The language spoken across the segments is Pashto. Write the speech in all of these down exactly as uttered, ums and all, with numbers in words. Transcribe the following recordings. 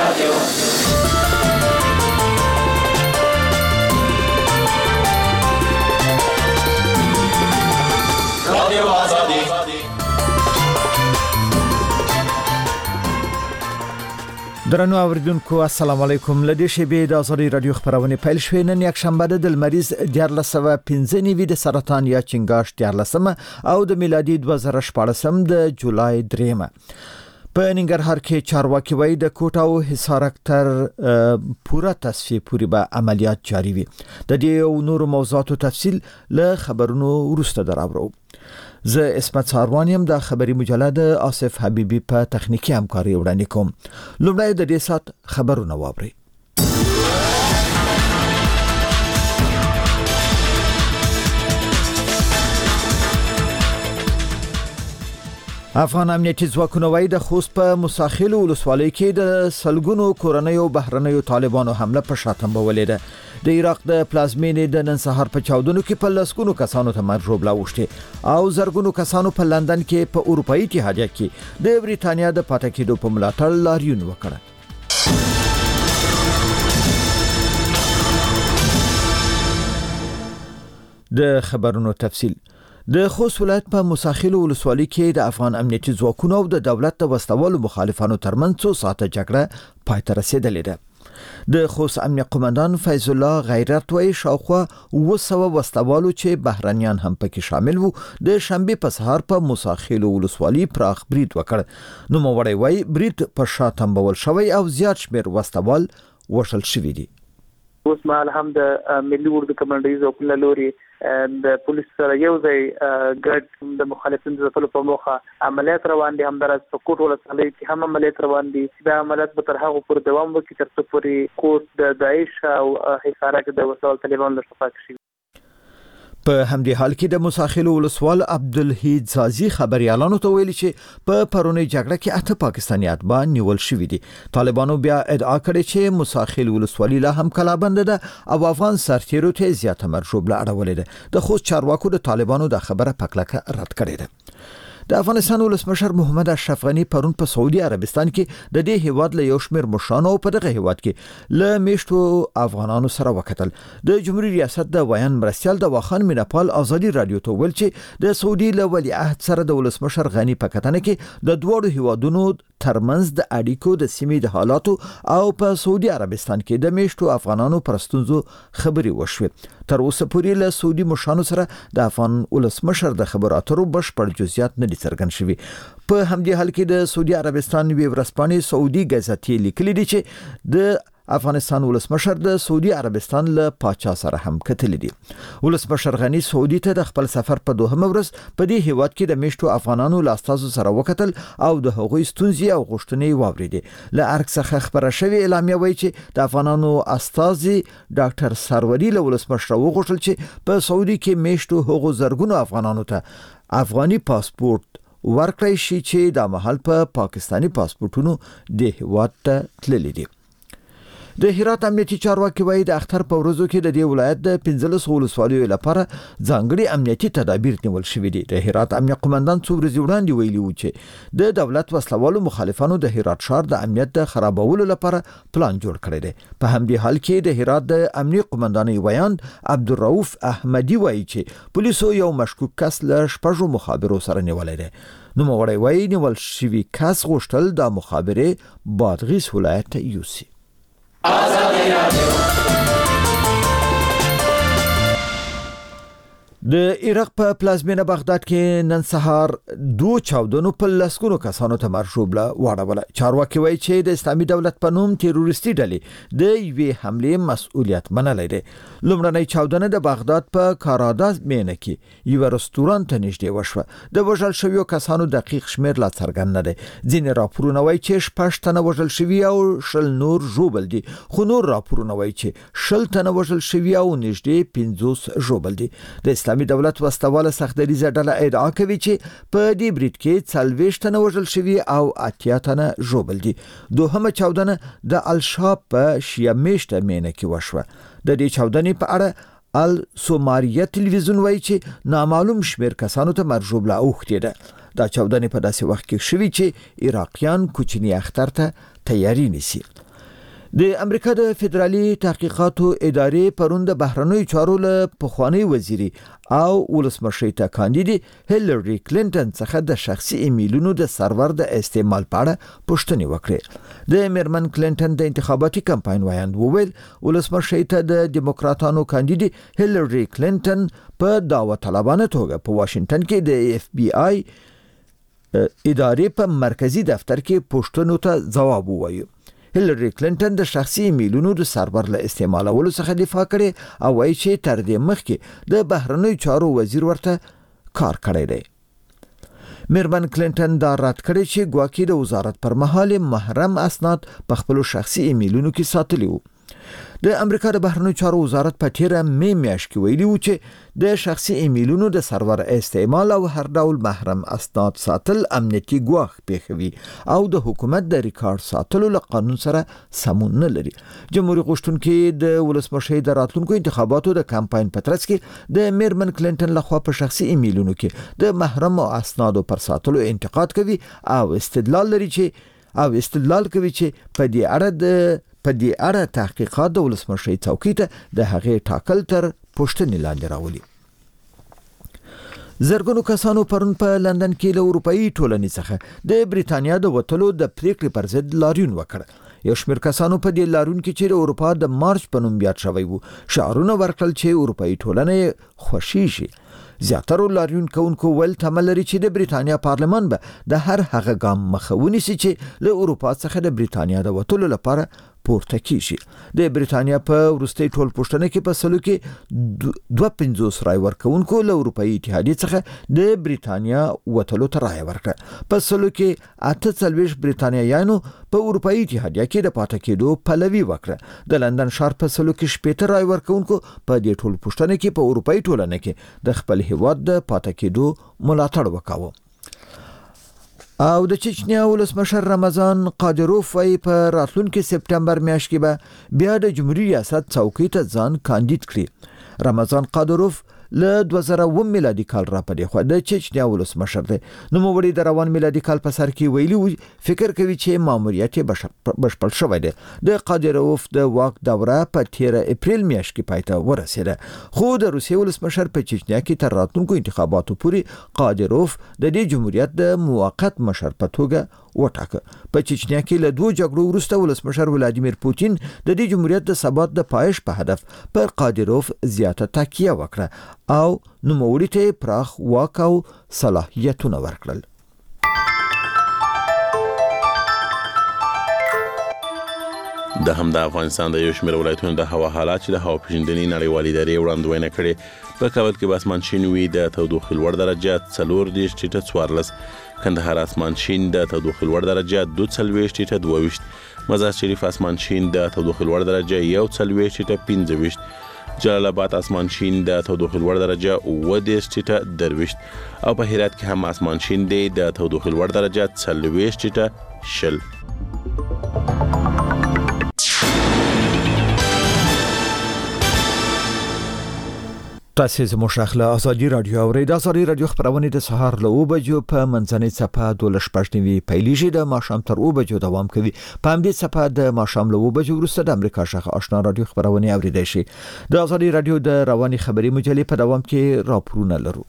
رادیو رادیو آزادی. درنو اوریدونکو السلام علیکم. لدې شیبې د آزادي رادیو خبرونه پیل شوې. نن یک شنبه د مریض دیارلس سوه پنځه نوي د سرطان یا چنګاش دیارلسمه او د میلادي دوه زره شپاړسم د جولای دریمه. په ننګرهار کې چارواکي وایي د کوټه او حصار تر پوره تصفیه پورې به عملیات جاری وي. د دې او نور موضوعاتو تفصیل له خبرونو وروسته دراوړو. زه اسمت ساروانیم د خبري مجله آصف حبیبی په تخنیکی همکاري وړاندې کوم. لومړی د دې سات خبرونه واورئ. افغان امنیتي ځواکونه وايي د خوست په مساخیل ولسوالۍ کې د سلګونو کورنیو بهرنیو طالبانو حمله په شاتم بولې ده. د عراق د پلازمینې د نن سهار په چاودنو کې په لسګونو کسانو ته مرګ ژوبلا وشته او زرګونو کسانو په لندن کې په اروپאי اتحادیه کې د بریتانیا د پاتې کېدو په ملاتړ لاریون وکړ. د خبرونو تفصیل. د خوست ولایت په مساخیل ولسوالۍ کې د افغان امنیتي ځواکونو او د دولت د وسوالو مخالفانو ترمنځ څو ساعته جګړه پای ته رسیدلې ده. د خوست امنیه قومندان فیض الله غیرت وایي شاوخوا اوه سوه وسوالو چې بهرنیان هم پکې شامل وو د شنبه په سهار په مساخیل ولسوالۍ پراخ برید وکړ. نو موړی وایي برید په شاتم بول شوی او زیات شمیر وسوال وشل شوی دي. اوس مهال هم د ملي اردو کمانډوي ځواکونو لوري د پولیس سره یو ځای ګډ د مخالفینو د ځپلو په موخه عملیات روان دي. همدارس په کوټ ولسوالۍ کې هم عملیات روان دي. دا عملیات به تر هغه پورې دوام وکړي تر څو پورې کوټ د داعش او حصاره کې د وسوال طالبان له شفاق شي. په همدې حال کې د مساخیل ولسوال عبدالحید زازی خبريالانو ته ویلي چې په پرونی جګړه کې اته پاکستانیات با نیول شوی دي. طالبانو بیا ادعا کړې چې مساخیل ولسوالۍ لا هم کلابند ده او افغان سرتیرو ته زیاته مرشوب لا اړولې ده. د خوست چارواکو د طالبانو د خبره پکلکه رد کړې ده. د افغانستان ولسمشر محمد اشرف غنی پرون په سعودي عربستان کې د دې هیواد له یو شمېر مشرانو په دغه هیواد کې له میشتو افغانانو سره وکتل. د جمهوریت ریاست د ویان مرستيال د واخان میناپال آزادي رادیو ته ویل چې د سعودي له ولی عهد سره د ولسمشر غنی په کتنه کې د دوړو هیوادونو ترمنځ د اړیکو د سیمې د حالاتو او په سعودي عربستان کې د میشتو افغانانو پرستونزو خبري وشوه. تر اوسه پورې له سعودي مشرانو سره د افغان ولسمشر د خبرو اترو بشپړ جزئیات نه څرګند شوی. په همدې حال کې د سعودي عربستان ویب رسپانې سعودي غزتی لیکلي دي چې د افغانستان ولسمشر د سعودي عربستان له پاچا سره هم کتلې دي. ولسمشر غنی سعودي ته د خپل سفر په دوهمه ورځ په دې هیواد کې د میشتو افغانانو لاستازو سره وکتل او د هغوی ستونزې او غوښتنې واوریدې. له ارګ څخه خبره شوې اعلامیه وایي چې د افغانانو استازي ډاکټر سروری له ولسمشر وغوښتل چې په سعودي کې میشتو هغو زرګونو افغانانو ته افغاني پاسپورت ورکړی شي چې د محل په پا پاکستانی پاسپورتونو د هیواد ته تللي دي. د هرات امنیتي چارواکي وایي د اختر په ورځو کې د دې ولایت د پنځلس ولسوالیو لپاره ځانګړي امنیتي تدابیر نیول شوي دي. د هرات امنیه قومندان څو ورځې وړاندې ویلي و چې د دولت وسلوالو مخالفانو د هرات ښار د امنیت د خرابولو لپاره پلان جوړ کړی دی. په همدې حال کې د هرات د امنیه قومندانۍ ویاند عبدالرؤف احمدي وایي چې پولیسو یو مشکوک کس له شپږو مخابرو سره نیولای دی. نو موړی وایي نیول شوی کس غوښتل د مخابره بادغیس ولایت ته یوسي. آزادی رادیو. د عراق په پلازمینه بغداد کې نن سهار دو چاودنو په لسګونو کسانو ته مرشوبله واړوله. چارواکي وایي چې د اسلامي دولت په نوم تروریستي ډلې د یوې حملې مسؤلیت منلی دی. لومړنۍ چاودنه د بغداد په کاراداز مینه کې یو رستوران ته نږدې وشوه. د وژل شویو کسانو دقیق شمیر لا څرګند نه دی. ځینې راپورونه وایي چې شپږ تنه وژل شوي او شل نور ژوبل دي، خو نور راپورونه وایي چې شل تنه وژل شوي او نږدې پنځوس ژوبل دي. د اسلامي دولت وسوواله سختدریزه ډله ادعا کوي چې په دې برید کې څلوېښت تنه وژل شوي او اتیا تنه ژوبل دي. دوهمه چاودنه د الشاب په شیعه میشته مینه کې وشوه. د دې چاودنې په اړه السوماریه تلویزیون وایي چې نامعلوم شمیر کسانو ته مرجوبله اوختې ده. دا چاودنې په داسې وخت کې شوي چې عراقیان کوچني اختر ته تیاری نیسي. د امریکا د فدرالي تحقیقاتو ادارې پرون د بهرنیو چارو له پخوانی وزیري او ولسمشریته کاندیدې هیلری کلینټن څخه د شخصي ایمیلونو د سرور د استعمال په اړه پوښتنې وکړې. د میرمن کلینټن د انتخاباتي کمپاین وایند وویل ولسمشریته د دیموکراتانو کاندیدې هیلری کلینټن په دعوه طلبانه توګه په واشنگټن کې د اف بی آی ادارې په مرکزی دفتر کې پوښتنو ته ځواب ووایي. هیلری کلینټن د شخصي ایمیلونو د سرور له استعمالولو څخه دفاع کړې او وایي چې تر دې مخکې د بهرنیو چارو وزیر ورته کار کړی دی. میرمن کلینټن دا رد کړی چې ګواکې د وزارت پر مهال محرم اسناد په خپل شخصي ایمیلونو کې ساتلي وو. د امریکا د بهرنیو چارو وزارت په تیره می میاشت کې ویلي و چې د شخصي ایمیلونو د سرور استعمال او هر ډول محرم اسناد ساتل امنیتي ګواښ پیښوي او د حکومت د ریکارډ ساتلو له قانون سره سمون نه لري. جمهوریت غوښتونکي د ولسمشر د راتلونکو انتخاباتو د کمپاین په ترڅ کې د میرمن کلینټن لخوا په شخصي ایمیلونو کې د محرم اسنادو پر ساتلو انتقاد کوي او استدلال لري چې او استدلال کوي چې په دې اړه د په دې اړه تحقیقات د ولسمشر څوکۍ ته د هغې ټاکل تر پوښتنې لاندې راولي. زرګونو کسانو پرون په لندن کې له اروپאי ټولنې څخه د بریتانیا د وټلو د پریکړې پر ضد لاریون وکړ. یو شمېر کسانو په دې لاریون کې چې د اروپا د مارچ په نوم یاد شوی وو شعارونه ورکړل چې اروپאי ټولنه خوشي. زیاتره لاریون کوونکو ول تمه لري چې د بریتانیا پارلمان به د هر هغه ګام مخه ونیسي چې له اروپا څخه د بریتانیا د وټلو لپاره پورته کیږي. د بریتانیا په وروستي ټول پوښتنه کې په سلو کې دوه پنځوس رای ورکوونکو له اروپאי اتحادیې څخه د بریتانیا وټلو ته رای ورکړه. په سلو کې اته څلوېښت بریتانیایانو په اروپאי اتحادیه کې د پاتې کېدو پلوي وکړه. د لندن ښار په سلو کې شپږ رای ورکوونکو په دې ټول پوښتنه کې په اروپאי ټولنه کې د خپل هیواد د پاتې کېدو ملاتړ وکاوه. او د چچنیا ولسمشر رمضان قادروف وايي په راتلونکي سپټمبر میاشت کې به بیا د جمهوریت ریاست څوکۍ ته ځان کاندید کړي. رمضان قادروف له دوه زره اووه میلادي کال را پدې خو د چچنیا ولسمشر دی. نو موري د روان میلادي کال په سر کې ویلي فکر کوي چې ماموریت بشپړ شوی دی. د قادروف د واک دوره په تیره اپریل میاشت کې پایته ورسېده. خو د روسیې ولسمشر په چچنیا کې تر راتلونکو انتخاباتو پورې قادروف د دې جمهوریت د موقت مشر په توګه وټاکه. په چچنیا کې له دوه جګړو وروسته ولسمشر ولادیمیر پوتین د دې جمهوریت د ثبات د پایښت په هدف پر قادروف زیاته تکیه وکړه او نوموړي ته پراخ واک او صلاحیتونه ورکړل. د هم د افغانستان د یو شمېر ولایتونو د هوا حالات چې د هوا پیژندنې نړیوالې ادارې وړاندوینه کړې. په کابل کې به اسمان شین وي، د تودوخې لوړ درجه څلور دېرش ټیټه څوارلس، کندهار اسمان شین د تودوخې لوړ درجه دوه څلوېښت ټیټه دوه ویشت، مزار شریف اسمان شین د تودوخې لوړ درجه یو څلوېښت ټیټه پنځه ویشت، جلال آباد اسمان شین د تودوخې لوړ درجه اووه دېرش ټیټه درویشت او په هرات کې هم اسمان شین دی د تودوخې لوړ درجه څلوېښت ټیټه شل. تاسو زموږ شاخله ازادي رادیو او د ازادي رادیو خبرونه د سهار له اوه بجو په منځنۍ صفه دولس پښتنوي پیلېږي د ماښام تر اوه بجو دوام کوي. په همدې صفه د ماښام له اوه بجو وروسته د امریکا شاخه آشنا رادیو خبرونه اوریدئ شي. د ازادي رادیو د رواني خبري مجلې په دوام کې راپورونه لرو.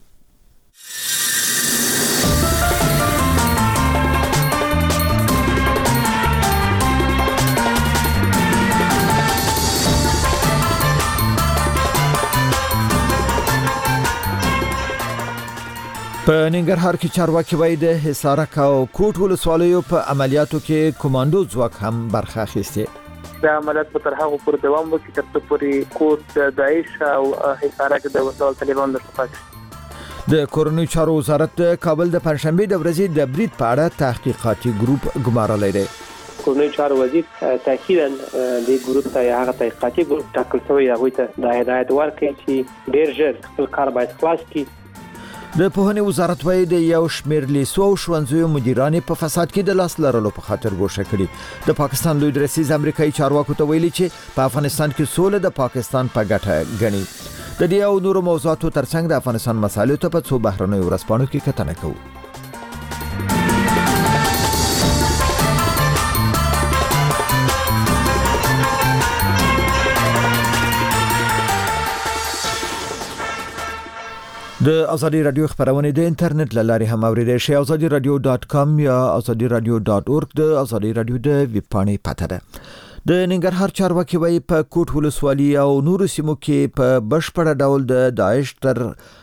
په ننګرهار کې چارواکي وایي د حصارک او کوټ ولسوالیو په عملیاتو کې کمانډو ځواک هم برخه اخیسته. د عملیات په تر هغه پورې دوام وکړي تر څو پورې کوټ د داعش او حصارک د وسوال طالبان د شفاف د کورونی چارو وزارت د کابل د پنځشنبه د ورځې د برید په اړه تحقیقاتي ګروپ ګمارلی دی. کورونی چارو وزیر تاکیداً د ګروپ ته هغه تحقیقاتي ګروپ ټاکل شوی هغه ته د هدایت ورکړي چې ډیر ژر خپل کار باید خلاص کړي. د پوهنې وزارت وايي د یو شمېر لیسو او ښوونځیو مدیران په فساد کې د لاس لرلو په خاطر ګوښه کړي. د پاکستان لوی درسیز امریکایي چارواکو ته ویلي چې په افغانستان کې سوله د پاکستان په ګټه ګڼي. د دې او نورو موضوعاتو ترڅنګ د افغانستان مسایلو ته په څو بهرنیو ورځپاڼو کې کتنه کوو. د ازادي رادیو خبرونه د انټرنیټ لاري هم اوریدل شي ازادي رادیو ډاٹ کام یا ازادي رادیو ډاٹ اورګ د ازادي رادیو د ویب پاڼې پته ده. د ننګرهار چارواکي وایي په کوټ ولسوالي او نور سیمو کې په بشپړ ډول د داعش تر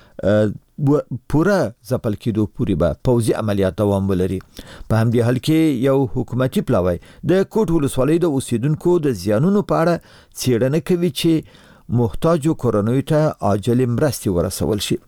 پورا ځپل کېدو پورې به پوځي عملیات دوام ولري. په همدې حال کې یو حکومتي پلاوی د کوټ ولسوالي د اوسیدونکو د زیانونو په اړه څېړنه کوي چې محتاجو کورنیو ته عاجل مرستې ورسول شي.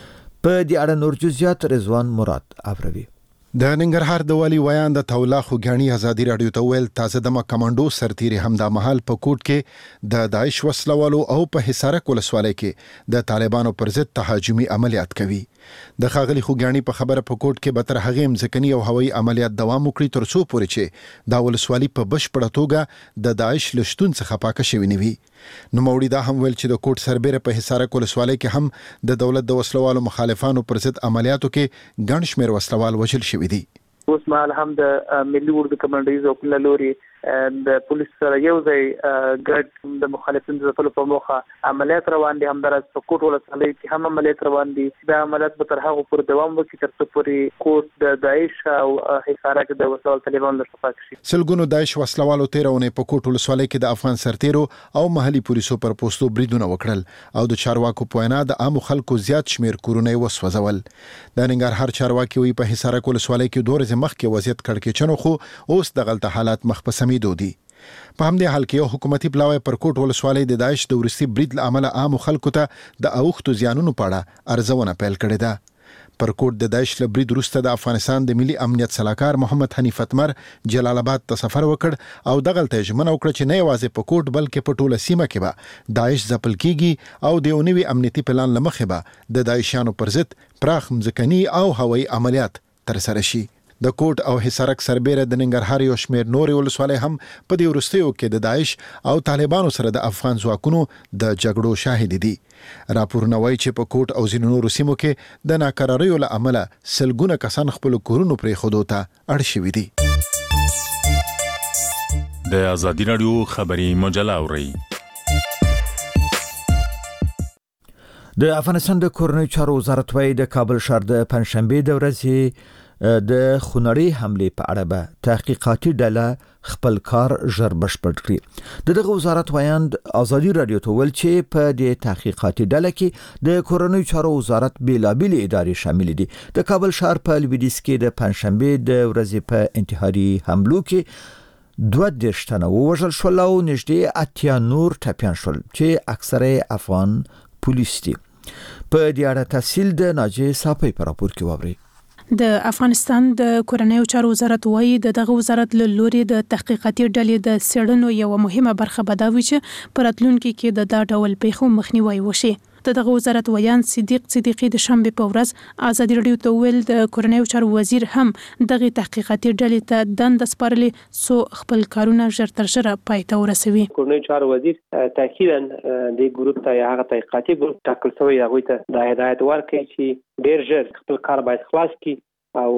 په دې اړه نور جزئیات رضوان مراد اوروي. د ننګرهار د والی ویان د تولا خوګانی ازادي رادیو ته ویل تازه دمه کمانډو سرتیری همدا محل په کوټ کې د داعش وسلوالو او په حصارک ولسوالۍ کې د طالبانو پر ضد تهاجمي عملیات کوي. د خاغلی خوګانی په خبره په کوټ کې به تر هغه ځکنی او هوایي عملیات دوام وکړي تر څو پورې چې دا ولسوالي په بشپړه توګه د داعش لشتون څخه پاکه شوی نه وي. نو موړي دا هم ویل چې د کوټ سربېره په حصارک ولسوالۍ کې هم د دولت د وسلوالو مخالفانو پر ضد عملیاتو کې ګڼ شمېر وسلوال وژل شوي دي. اوس مهال هم د ملي اردو کمانډوي ځواکونو لوري د پولیس سره یو ځای ګډ د مخالفینو د ځپلو په موخه عملیات روان دي. همداراز په کوټ ولسوالۍ کې هم عملیات روان دي. دا عملیات به تر هغه پورې دوام وکړي تر څو پورې کوټ د داعش او حصارک د وسلوال طالبانو له شفاق شي. سلګونو داعش وسلوالو تیرونه په کوټ ولسوالۍ کې د افغان سرتیرو او محلي پولیسو پر پوسټو بریدونه وکړل او د چارواکو په وینا د عام خلکو زیات شمیر کورونه وسوځول. د ننګرهار چارواکي وی په حصارک ولسوالۍ کې دوه ورځې مخکې وضعیت کړکېچنو خو اوس د غلطه حالات مخ په سمیدو دي. په همدې حال کې یو حکومتي پلاوی پر کوټ ولسوالۍ د داعش د ورستي برید له امله عام خلکو ته د اوښتو زیانونو په اړه ارزونه پیل کړې ده. پر کوټ د داعش له برید وروسته د افغانستان د ملي امنیت سلاکار محمد حنیف اتمر جلال آباد ته سفر وکړ او دغه ته ژمنه وکړه چې نه یوازې په کوټ بلکې په ټوله سیمه کې به داعش ځپل کیږي او د یو نوي امنیتي پلان له مخې به د داعشانو پر ضد پراخ ځمکني او هوایي عملیات ترسره شي. د کوټ او حصارک سربېره د ننګرهار یو شمېر نورې ولسوالۍ هم په دې وروستیو کې د داعش او طالبانو سره د افغان ځواکونو د جګړو شاهد دي. راپورونه وایي چې په کوټ او ځینو نورو سیمو کې د ناکراریو له امله سلګونه کسان خپل کورونو پرېښودو ته اړ شوي دي. د ازادي رادیو خبري مجله اورئ. د افغانستان د کورنیو چارو وزارت وايي د کابل ښار د پنځشنبې د ورځې د خونړۍ حملې په اړه به تحقیقاتي ډله خپل کار ژر بشپړ کړي. د دغه وزارت ویاند ازادي رادیو ته ویل چې په دې تحقیقاتي ډله کې د کورنیو چارو وزارت بیلابېلې ادارې شامل دي. د کابل ښار په لویدیځ کې د پنځشنبې د ورځې په انتحاري حملو کې دوه دېرش تنه ووژل شول او نږدې اتیا نور ټپیان شول چې اکثره افغان پولیس دي. په دې اړه تفصیل د ناجیه صافی په راپور کې واورئ. د افغانستان د کورنیو چارو وزارت وایي د دغه وزارت له لوري د تحقیقاتي ډلې د څېړنو یو مهمه برخه به دا وي چې په راتلونکي کې د دا ډول پیښو مخنیوي وشي. د دغه وزارت ویان صدیق صدیقي د شنبې په ورځ ازادي رادیو ته ویل د کورنیو چارو وزیر هم دغه تحقیقاتي ډلې ته دنده سپارلې سو خپل کارونه ژر تر ژره پای ته ورسوي. کورنیو چارو وزیر تاکیدا د ګروپ ته هغه تحقیقاتي ګروپ ټاکل شوی هغه ته د هدایت ورکړي چې ډیر ژر خپل کار باید خلاص کړي او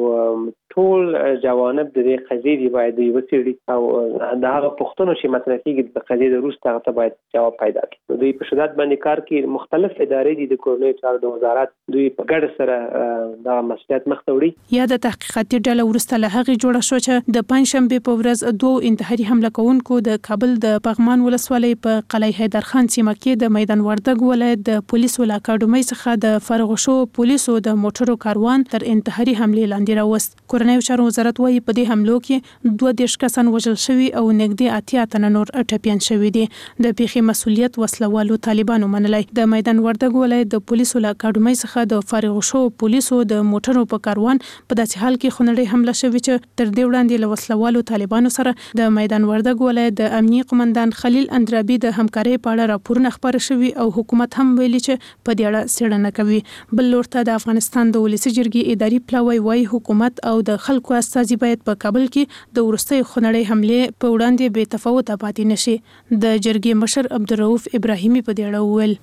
ټول جوانب د دې قضیې دی باید وڅېړي او دا هغه پوښتنه چې مطرح کیږي د قضیې د وروسته هغه ته باید جواب پیدا کړي. دوی په شدت باندې کار کوي. مختلف ادارې دي د کورنیو چارو د وزارت دوی په ګډه سره دا مسؤلیت مخ ته وړي. یا د تحقیقاتي ډله وروسته له هغې جوړه شو چې د پنځشنبې په ورځ دوه انتحاري حمله کوونکو د کابل د پغمان ولسوالۍ په قلعه حیدرخان سیمه کې د میدان وردګ ولایت د پولیسو له اکاډمۍ څخه د فارغ شو پولیسو د موټرو کاروان تر انتحاري حملې لاندې راوست. کورنیو چارو وزارت وايي په دې حملو کې دوه دېرش کسان وژل شوي او نږدې اتیا تنه نور ټپیان شوي دي. د پیښې مسؤلیت وسلوالو طالبانو منلی. د میدان وردګ ولایت د پولیسو له اکاډمۍ څخه د فارغ شو پولیسو د موټرو په کاروان په داسې حال کې خونړۍ حمله شوې چې تر دې وړاندې له وسلوالو طالبانو سره د میدان وردګ ولایت د امنیي قومندان خلیل اندرابي د همکارۍ په اړه راپورونه خپاره شوي او حکومت هم ویلي چې په دې اړه څېړنه کوي. بل لور ته د افغانستان د ولسي جرګې اداري پلاوی وایي حکومت او د خلکو استازي باید په کابل کې د ورستۍ خونړۍ حمله په وړاندې بې تفاوت پاتې نشي. د جرګې مشر عبدالرؤف ابراهیمي په دې اړه وویل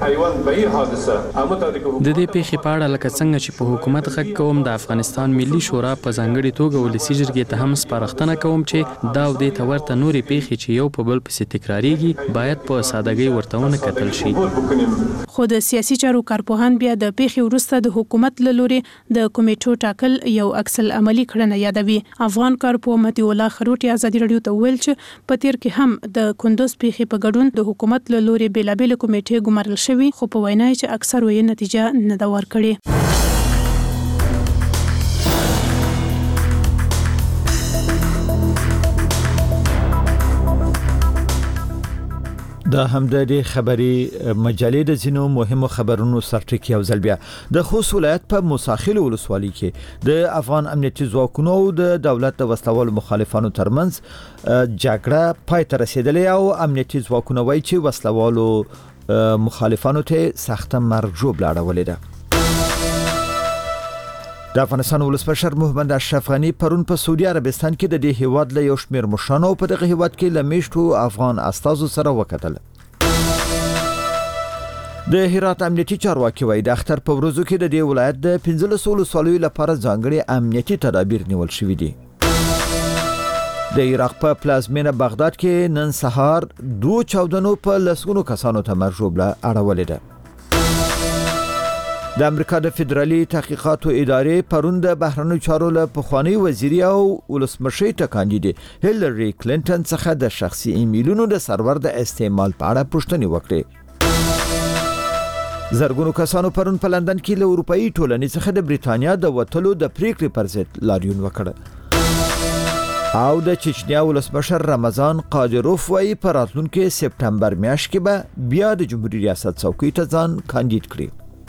د دې پیښې په اړه لکه څنګه چې په حکومت غږ کوم د افغانستان ملي شورا په ځانګړي توګه ولسی جرګې ته هم سپارښتنه کوم چې دا او دې ته ورته نورې پیښې چې یو په بل پسې تکراریږي باید په سادهګۍ ورته ونه کتل شي. خو د سیاسي چارو کارپوهان بیا د پیښې وروسته د حکومت له لوري د کمیټو ټاکل یو عکس العملي کړنه یادوي. افغان کارپوه مطیع الله خروټي ازادي رادیو ته ویل چې په تیر کې هم د کندوز پیښې په ګډون د حکومت له لوري بیلابېل کمیټې ګمارل شوي، خو په وینا چې اکثر یې نتیجه نه ده ورکړې. د همدردي خبري مجلې د ځینو مهمو خبرونو سرټکی او ځلبیا د خوست ولایت په موساخیل ولسوالۍ کې د افغان امنیتي ځواکونو او د دولت د وسلوال مخالفانو ترمنځ جګړه پای ته رسیدلې او امنیتي ځواکونو وایي چې وسلوالو مخالفانو ته سخت مرګ جوړ لاړولې ده. د افغانستان ولسمشر محمد اشرف غنی پرون په سعودي عربستان کې د دې هیواد له یو شمېر مشرانو په دغه هیواد کې لمیشتو افغان استازو سره وکتل. د هرات امنیتي چارواکي وایي د اختر په ورځو کې د دې ولایت د پنځلس ولسوالیو لپاره ځانګړي امنیتي تدابیر نیول شوي دي. د عراق په پلازمینه بغداد کې نن سهار دوه چاودنو په لسګونو کسانو ته مرګ ژوبله اړولې ده. د امریکا د فدرالي تحقیقاتو ادارې پرون د بهرنیو چارو له پخوانی وزیري او ولسمشر ته کاندید هیلری کلینټن څخه د شخصي ایمیلونو د سرور د استعمال په اړه پوښتنې وکړې. زرګونو کسانو پرون په لندن کې له اروپאי ټولنې څخه د بریتانیا د وټلو د پریکړې پر ضد لاریون وکړ. او د چچنیا ولسمشر رمضان قادروف وایي په راتلونکي سپتمبر میاشت کې به بیا د جمهوریت ریاست څوکۍ ته ځان کاندید کړي.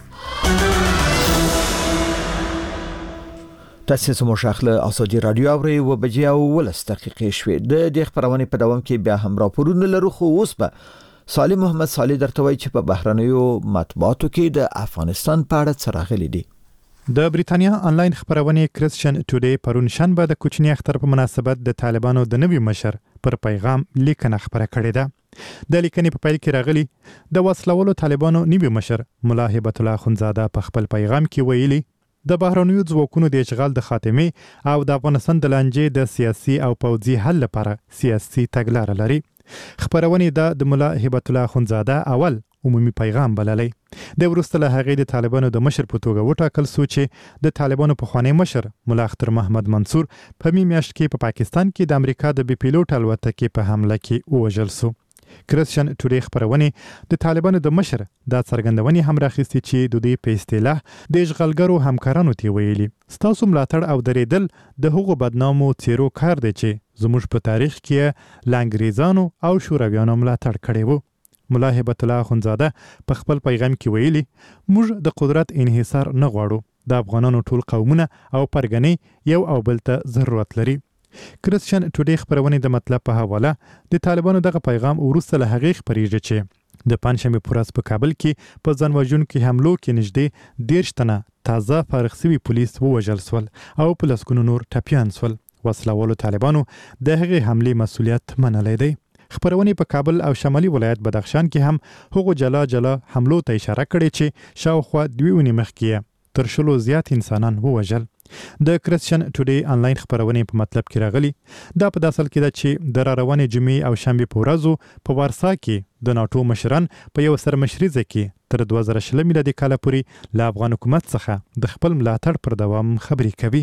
تاسو زموږ شاخله ازادي رادیو اوري و بجې او ولس دقیقې شوې د دې خبرونه په دوام کې بیا هم راپورونه لرو. خو اوس به صالح محمد صالح درته وایي چې په بهرنیو مطبوعاتو کې د افغانستان په اړه څه راغلي دي. د بریتانیا آنلاین خبرونه کریسچن ټوډے پرون شنبه د کوچنی اختر په مناسبت د طالبانو د نوي مشر پر پیغام لیکنه خبره کړې ده. د لیکنې په پیل کې راغلي د وسلوالو طالبانو نوي مشر ملا هبت الله خنزاده په خپل پیغام کې ویلي د بهرنیو ځواکونو د اشغال د خاتمه او د افغانستان د لانجې د سیاسي او پوځي حل لپاره سیاسي تګلارې لري. خبرونه د ملا هبت الله خنزاده اول عمومي پیغام بللی. د وروسته له هغې د طالبانو د مشر په توګه وټاکل شو چې د طالبانو پخوانی مشر ملا اختر محمد منصور په می میاشت کې په پاکستان کې د امریکا د بي پیلوټ الوتکې په حمله کې ووژل شو. کریسچن ټوډے خبرونه د طالبانو د مشر د څرګندونې هم راخستي چې د دوی په اصطلاح د اشغالګرو همکارانو ته ویلي ستاسو ملاتړ او درېدل د هغو بدنامو څیرو کار دی چې زموږ په تاریخ کې لانګریزانو او شورویانو ملاتړ کړی وو. ملا هبت الله خنزاده په خپل پیغام کې ویلي موږ د قدرت انحصار نه غواړو. د افغانانو ټول قومونه او پرګنې یو او بل ته ضرورت لري. کریسچن ټوډے خبرونه د مطلب په حواله د طالبانو دغه پیغام وروسته له هغې خبرېږي چې د پنځشنبه په ورځ په کابل کې په ځانوژونکو حملو کې نږدې دېرش تنه تازه فارغ شوي پولیس ووژل شول او په لسګونو نور ټپیان شول. وسلوالو طالبانو د هغې حملې مسؤلیت منلی دی. خبرونه په کابل او شمالي ولایت بدخشان کې هم هغو جلا جلا حملو ته اشاره کړې چې شاوخوا دوه اونۍ مخکې تر شلو زیات انسانان ووژل. د کریسچن ټوډے آنلاین خبرونه په مطلب کې راغلي دا په داسل کې ده چې د راروانې جمعې او شنبه په ورځو په وارسا کې د ناتو مشران په یو سرمشریزه کې تر دوه زره شل میلادي کال پورې له افغان حکومت څخه د خپل ملاتړ پر دوام خبرې کوي.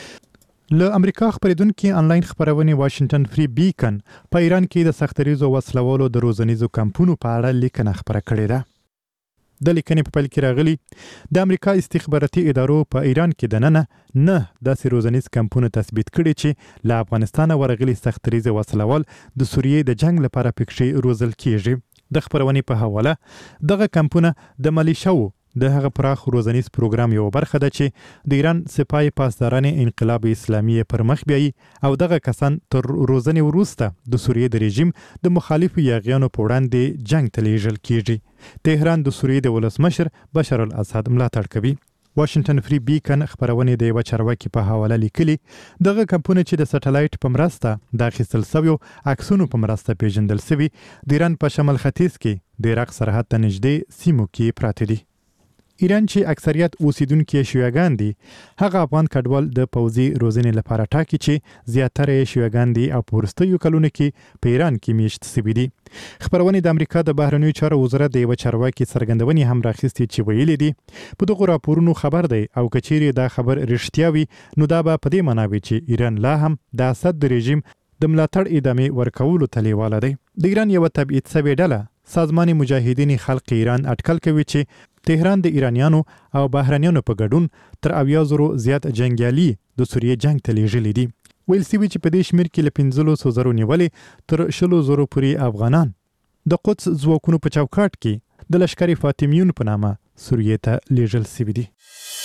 له امریکا خبرېدونکو آنلاین خبرونه واشنگټن فری بیکن په ایران کې د سختریزو وسلوالو د روزنیزو کمپونو په اړه لیکنه خبره کړې ده. د لیکنې په پیل کې راغلي د امریکا استخباراتي ادارو په ایران کې دننه نه داسې روزنیز کمپونه تثبیت کړي چې له افغانستان ورغلي سختریزه وسلوال د سوریې د جنگ لپاره پکښې روزل کیږي. د خبرونې په حواله دغه کمپونه د ملیشو د هغه پراخ روزنیز پروګرام یو برخه ده چې د ایران سپای پاسداران انقلاب اسلامي پر مخ بیایي او دغه کسان تر روزنې وروسته د سوریې د رژیم د مخالفو یاغیانو په وړاندې جنگ ته لیږل کیږي. تهران د سوریې د ولسمشر بشار الاسد ملاتړ کوي. واشنگټن فری بیکن خبرونه د یو چارواکي په حواله لیکلي دغه کمپونه چې د سټلایټ په مرسته د اخیستل شویو عکسونو په مرسته پیژندل شوی د ایران په شمال ختیځ کې د عراق سرحد ته نږدې سیمو کې پراته دي. ایران چې اکثریت اوسیدونکو شیعاګان دي هغه افغان کډوال د پوځي روزنې لپاره ټاکي چې زیاتره شیعاګان دي او په وروستیو کلونو کې په ایران کې میشت شوي دي. خبرونه د امریکا د بهرنیو چارو وزارت د یو چارواکي څرګندونې هم راخیستې چې ویلي دي په دغه راپورونو خبر دی او کچېرې دا خبر رښتیا وي نو دا به په دې معنی وي چې ایران لا هم د اسد د رژیم د ملاتړ ادامه ورکولو ته لیواله دی. د ایران یو تبعید شوې ډله سازمان مجاهدین خلق ایران اټکل کوي چې تهران د ایرانیانو او بهرنیانو په ګډون تر اویا زرو زیات جنگیالي د سوریې جنگ ته لیږلي دي. ویل سوي چې په دې شمیر کې له پنځلسو زرو نیولې تر شلو زرو پورې افغانان د قدس ځواکونو په چوکاټ کې د لشکري فاطمیون په نامه سوریې ته لیږل سوي دي.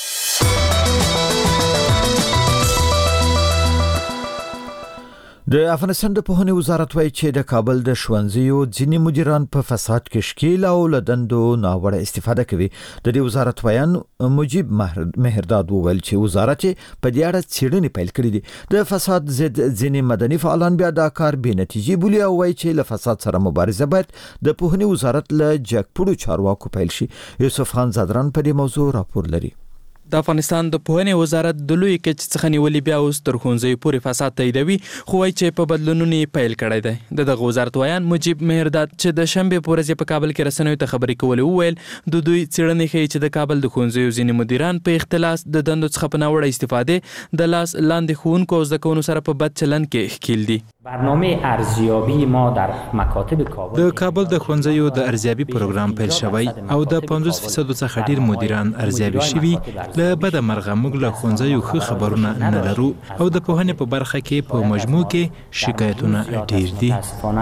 د افغانستان د پوهنې وزارت وایي چې د کابل د ښوونځیو ځینې مدیران په فساد کې ښکیل او له دندو ناوړه استفاده کوي. د دې وزارت ویان مجیب مهرداد وویل چې وزارت په دې اړه څېړنې پیل کړې دي. د فساد ضد ځینې مدني فعالان بیا دا کار بې نتیجې بولي او وایي چې له فساد سره مبارزه باید د پوهنې وزارت له جګپوړو چارواکو پیل شي. یوسف خان زادران په دې موضوع راپور لري. د افغانستان د پوهنې وزارت د لوی کچ څخه نیولې بیا اوس تر ښوونځیو پورې فساد تاییدوي خو وایي چې په بدلونونو یې پیل کړی دی. د دغه وزارت ویان مجیب مهرداد چې د شنبې په ورځ په کابل کې رسنیو ته خبرې کولې وویل د دوی څېړنې ښیي چې د کابل د ښوونځیو ځینې مدیران په اختلاس د دندو څخه په ناوړه استفادې د لاس لاندې ښوونکو او زده کوونکو سره په بد چلند کې ښکیل دي. برنامه ارزیابی ما در مکاتب کابل د کابل د ښوونځیو د ارزیابي پروګرام پیل شوی او د پنځوس فیصد څخه ډیر مدیران ارزیابي شوي. له بده مرغه موږ له ښوونځیو ښه خبرونه نه لرو او د پوهنې په برخه کې په مجموع کې شکایتونه ډیر دي.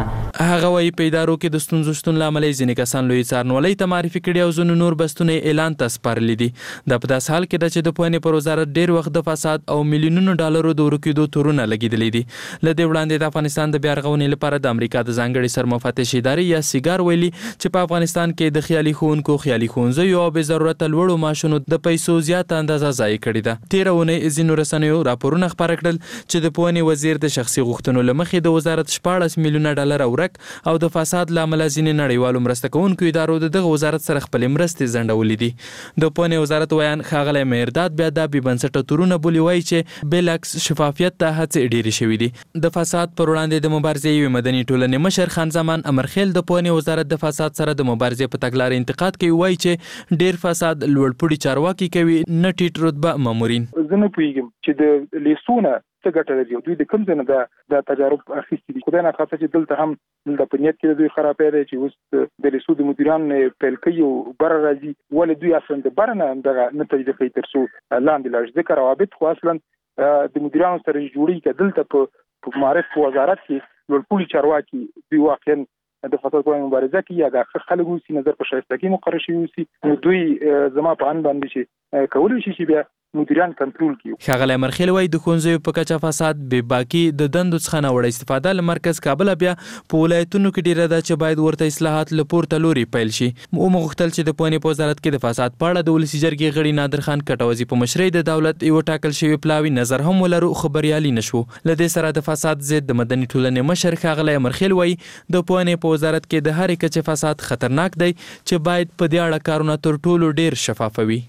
هغه وايي په ادارو کې د ستونزو شتون له امله ځینې کسان لوی څارنوالۍ ته معرفي کړي او ځینې نور بستونه اعلان ته سپارلي دي. دا په داسې حال کې ده چې د پوهنې پر وزارت ډیر وخت د فساد او میلیونونو ډالرو د ورکېدو تورونه لګېدلي دي. له دې وړاندې د افغانستان د بیا رغونې لپاره د امریکا د ځانګړي سرمفتش ادارې یا سیګار ویلي چې په افغانستان کې د خیالي ښوونکو خیالي ښوونځیو او بې ضرورته لوړو معاشونو د پیسو زیاته اندازه ضایع کړې ده. تېره اونۍ ځینو رسنیو راپورونه خپاره کړل چې د پوهنې وزیر د شخصي غوښتنو له مخې د وزارت شپاړس میلیونه ډالر ورک او د فساد له امله ځینې نړیوالو مرسته کوونکو ادارو د دغه وزارت سره خپلې مرستې ځنډولې دي. د پوهنې وزارت ویان ښاغلی مهرداد بیا دا بې بنسټه تورونه بولي. وایي چې بالعکس شفافیت ته هڅې ډېرې شوي دي. د فساد پر وړاندې د مبارزې یوې مدني ټولنې مشر خان زمان امرخیل د پوهنې وزارت د فساد سره د مبارزې په تګلارې انتقاد کوي. وایي چې ډېر فساد لوړپوړي چارواکي کوي نه ټیټ رتبه مامورین. زه نه پوهېږم چې د لیسونه څه ګټه لري. دوی د کوم ځای نه دا تجارب اخیستي دي. خدای ناخواسته چې دلته هم دلته په نیت کې د دوی خرابې دی چې اوس د لیسو د مدیران پیل کوي او بره راځي. ولې دوی اصلا د بره نه دغه نه تجربه کوي تر څو لاندې لاړ شي. ځکه روابط خو اصلا د مدیرانو سره جوړي که دلته په معرف وزارت کې لوړپوړي چارواکي دوی واقعا د فساد په مبارزه کې یا د خلک اوسي نظر په شایستګي مقرر شي اوسي نو دوی زما په ان باندې شي کولای شي چې بیا مدیران کنټرول کړي. ښاغلی مرخیل وایي د ښوونځیو په کچه فساد بې باکي د دندو څخه ناوړه استفاده له مرکز کابل بیا په ولایتونو کې ډیره ده چې باید ورته اصلاحات له پورته لوري پیل شي. ومغوښتل چې د پوهنې په وزارت کې د فساد په اړه د ولسي جرګې غړي نادر خان کټوزي په مشرۍ د دولت یو ټاکل شوی پلاوي نظر هم ولرو خو بریالي نشو. له دې سره د فساد ضد د مدني ټولنې مشر ښاغلی مرخیل وایي د پوهنې په وزارت کې د هرې کچې فساد خطرناک دی چې باید په دې اړه کارونه تر ټولو ډیر شفاف وي.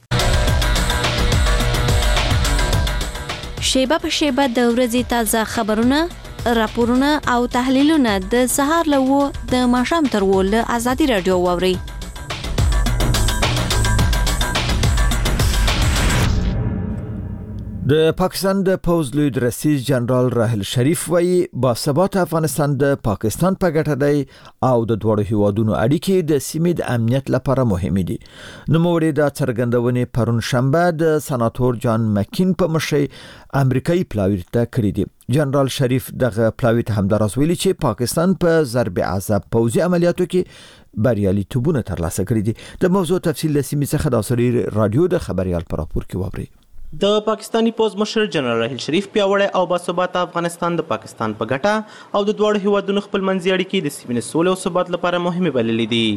شیبه په شیبه د ورځې تازه خبرونه، راپورونه او تحلیلونه د سهار له و د ماښام تر و له ازادي راډیو واورئ. د پاکستان د پوز لوی رئیس جنرال راحل شریف وایي باثبات افغانستان د پاکستان په ګټه دی او د دوړو هیوادونو اړیکې د سیمې د امنیت لپاره مهمې دي. نوموړي دا څرګندونې پرون شنبه د سناتور جان مکین په مشرۍ امریکایي پلاوي ته کړې دي. جنرال شریف دغه پلاوي ته همداراز ویلي چې پاکستان په ضرب عذاب پوځي عملیاتو کې بریالي توبونه ترلاسه کړي دي. د موضوع تفصیل له سیمې څخه د اسرائیل رادیو د خبريال پر راپور کې واوري. د پاکستانی پوز مشر جنرال راحل شریف پیاوړی او باثباته افغانستان د پاکستان په ګټه او د دوړو هیوادونو خپلمنځي اړیکې د سیمې سولې او ثبات لپاره مهمه بللې دي.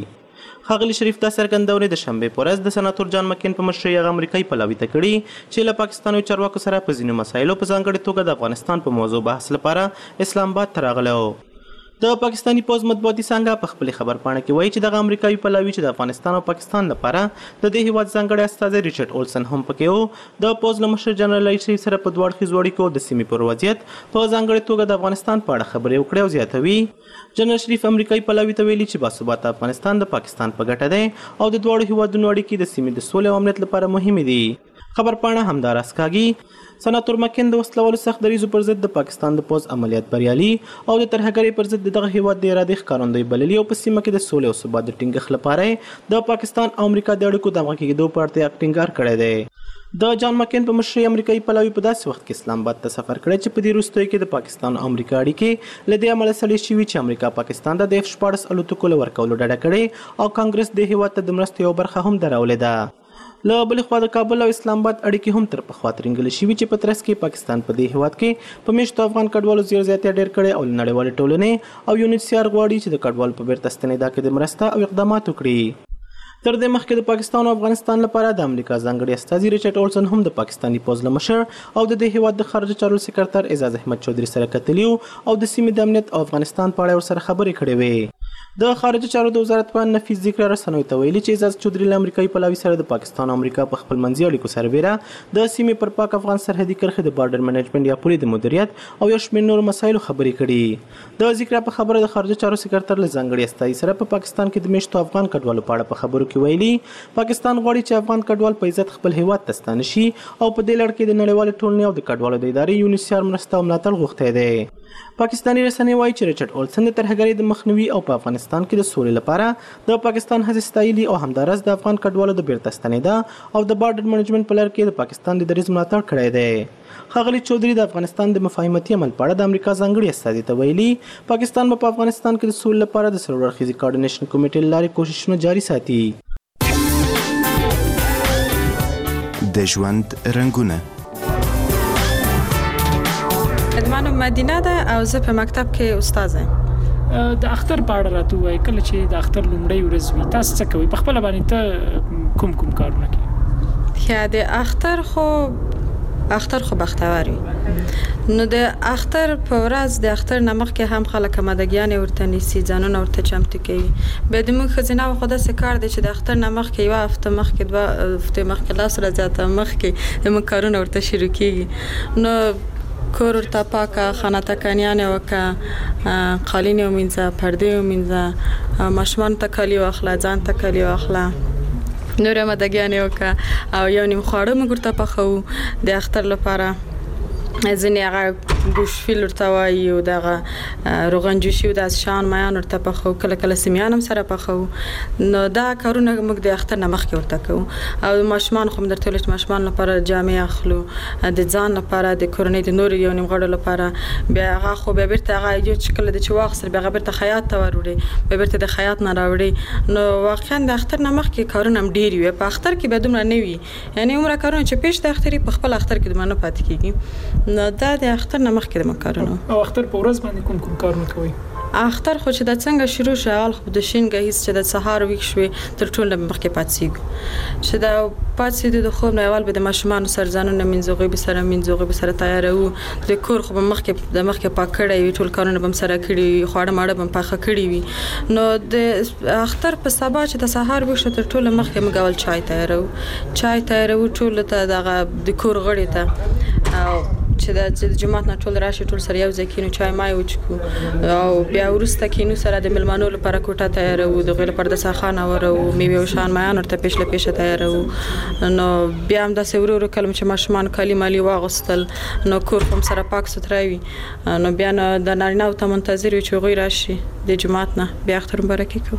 ښاغلي شریف دا څرګندونې د شنبې په ورځ د سناتور جان مکین په مشرۍ هغه امریکایي پلاوي ته کړي چې له پاکستاني چارواکو سره په ځینو مسایلو په ځانګړې توګه د افغانستان په موضوع بحث لپاره اسلام آباد ته راغلی و. د پاکستاني پوز مطبوعاتي څانګه په خپل خبرپاڼه کې وایي چې دغه امریکایي پلاوي چې د افغانستان او پاکستان لپاره د دې هیواد ځانګړی استازی ریچارډ اولسن هم پکې و د پوز له مشر جنرال شریف سره په دوه اړخیزو اړیکو د سیمې پر وضعیت په ځانګړې توګه د افغانستان په اړه خبرې وکړې او زیاتوي جنرال شریف امریکایي پلاوي ته ویلي چې باثباته افغانستان د پاکستان په ګټه دی او د دواړو هیوادونو اړیکې د سیمې د سولې او امنیت لپاره مهمې دي. خبرپاڼه همداراز کاږي سناتور مکین د وسلوالو سخت دریزو پر ضد د پاکستان د پوز عملیات بریالي او د ترهګرۍ پر ضد دغه هیواد د ارادې ښکارندوی بللي او په سیمه کې د سولې او ثبات د ټینګښت لپاره د پاکستان او امریکا د اړیکو د همغږي کېدو په اړتیا ټینګار کړی دی. د جان مکین په مشرۍ امریکایي پلاوي په داسې وخت کې اسلام آباد ته سفر کړی چې په دې وروستیو کې د پاکستان او امریکا اړیکې له دې امله سړې شوي چې امریکا پاکستان ته د اف شپاړس الوتکو له ورکولو ډډه کړې او کانګرس د هیواد ته د مرستې یوه برخه هم درولې ده. له بلې خوا د کابل او اسلام آباد اړیکې هم تر پخوا ترنګلې شوي چې په ترڅ کې پاکستان په دې هیواد کې په میشتو افغان کډوالو زیات زیاتې ډېر کړی او له نړیوالې ټولنې او یونیسیار غواړي چې د کډوالو په بیرته ستنېدا کې د مرسته او اقدامات وکړي. تر دې مخکې د پاکستان او افغانستان لپاره د امریکا ځانګړي استازي ریچارډ اولسن هم د پاکستاني پوز له مشر او د دې هیواد د خارجه چارو سکرټر اعزاز احمد چودھری سره کتلي او د سیمې د امنیت او افغانستان په اړه ورسره خبرې کړې وې. د خارجه چارو د وزارت په نفیس ذکر رسنیو ته ویلي چې اعزاز چودھری له امریکایي پلاوي سره د پاکستان او امریکا په خپل منځي اړیکو سربیره د سیمې پر پاک افغان سرحدي کرښې د بارډر منیجمنت یا پولې د مدیریت او یو شمېر نورو مسایلو خبرې کړي. د ذکر په خبره د خارجه چارو سکرټر له ځانګړي استازي سره په پاکستان کې د میشتو افغان کډوالو په اړه په خبرو کې ویلي پاکستان غواړي چې افغان کډوال په عزت خپل هیواد ته ستانه شي او په دې لړ کې د نړیوالې ټولنې او د کډوالو د ادارې یونیسیار مرسته او ملاتړ غوښتی دی. پاکستاني رسنۍ وایي چې ریچارډ اولسن د ترهګرۍ د مخنیوي او په افغانستان کې د سولې لپاره د پاکستان هڅې ستایلي او همداراز د افغان کډوالو د بیرته ستنېدا او د بارډر منیجمنت په لړ کې د پاکستان د دریځ ملاتړ کړی دی. ښاغلي چودھری د افغانستان د مفاهمتي عمل په اړه د امریکا ځانګړي استازي ته ویلي پاکستان به په افغانستان کې د سولې لپاره د څلور اړخیزې کوارډینیشن کمیټې له لارې کوښښونه جاري ساتي. د ژوند رنګونه ادمانو مدینه ده او زه په مکتب کې استاد یم. د اختر په اړه راته وایي کله چې د اختر لومړۍ ورځ وي تاسو څه کوئ په خپله باندې ته کوم کوم کارونه کوي؟ یا د اختر خو اختر خو بختور وي نو د اختر په ورځ د اختر نه مخکې هم خلک مدګیانې ورته نیسي ځانونه ورته چمتو کوي. بیا د موږ ښځینه خو داسې کار دی چې د اختر نه مخکې یوه هفته مخکې دوه هفتې مخکې لس ورځې زیاته مخکې زموږ کارونه ورته شروع کېږي. نو کور ورته پاکه خانه تکنیانې وکړه قالین یې ومینځه پردې ومینځه ماشومانو ته کالي واخله ځان ته کالي واخله نورې مدګیانې وکړه او یو نیم خواړه موږ ورته پخوو د اختر لپاره. ځینې هغه ګوشفیل ورته وایي او دغه روغن جوشي او داسې شیان میان ورته پخوو کله کله سیمیان هم سره پخوو. نو دا کارونه موږ د اختر نه مخکې ورته کوو او ماشومان خو مې درته ویل چې ماشومان لپاره جامې اخلو د ځان لپاره د کورنۍ د نورو یو نیم غړو لپاره. بیا هغه خو بیا بیرته هغه یو چې کله د چې واخیستل بیا هغه بیرته خیاط ته وروړي بیا بیرته د خیاط نه راوړي. نو واقعا د اختر نه مخکې کارونه هم ډېر وي په اختر کې بیا دومره نه وي یعنې عمره کارونه چې پیش د اختر په خپل اختر کې دومره نه پاتې کېږي. نو دا د اختر نه مخکې د مکارونو او اختر په ورځ باندې کوم کوم کارونه کوي؟ اختر خو چې د څنګه شروع شو اول خو د شین ګهیز چې د سهار ویښ شوې تر ټولو مخکې پاتېږو چې د پاتېدو د خوب نه اول به د ماشومانو سره ځانونه مینځو غیبي سره مینځو غیبي سره تیاروو د کور خو به مخکې د مخکې پاک کړی وي ټول کارونه به هم سره کړي وي خواړه ماړه به هم پاخه کړي وي. نو د اختر په سبا چې د سهار ویښ شو تر ټولو مخکې موږ اول چای تیاروو چای تیاروو ټولو ته دغه د کور غړي ته او چې د جماعت نه ټول راشي ټول سره یو ځای کینو چای مای وچکو او بیا وروسته کینو سره د ملمانو لپاره کوټه تیاروو د غیر پر د ساخانه ورو میوه او شان مایان ورته پیش له پیشه تیاروو. نو بیا هم د سورو ورو کلم چې ماشومان کالی مالی واغستل نو کور هم سره پاک سترای وي. نو بیا د نارینه او ته منتظر وي چې غوي راشي د جماعت نه بیا اختر مبارکي کو.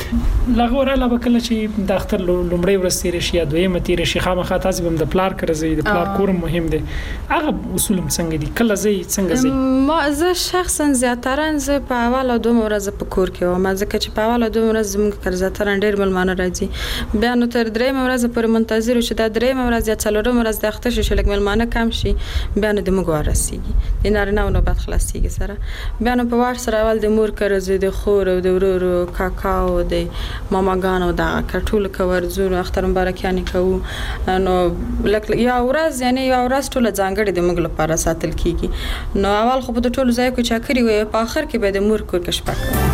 لغه وراله وکړه چې د اختر لومړی ورځ تیر شي یا دویمه تیر شي خامخا تاسو هم د پلار کرځي د پلار کور مهم دی هغه اصول اصول څنګه دي کله زی څنګه زی ما زه شخصا زیاتره زه په اول او دوه ورځې په کور کې وم ځکه چې په اول او دوه ورځې زموږ کار زیاتره ډېر ملمانه راځي بیا نو تر درې ورځې پورې منتظر شو دا درې ورځې یا څلورم ورځ د اخته شي لکه ملمانه کم شي بیا نو د موږ ورسیږي د نارینه نو بعد خلاصيږي سره بیا نو په وار سره اول د مور کړه د خور او د ورورو کاکاو د ماماګانو دا کټول کور زور اختر مبارکیانه کوو نو لکه یا ورځ یعنی یا ورځ ټول ځانګړي د موږ لپاره ساتل کیږي نو اول خو په ټولو ځای کې چاکري وي په اخر کې به د مور کور کې شپه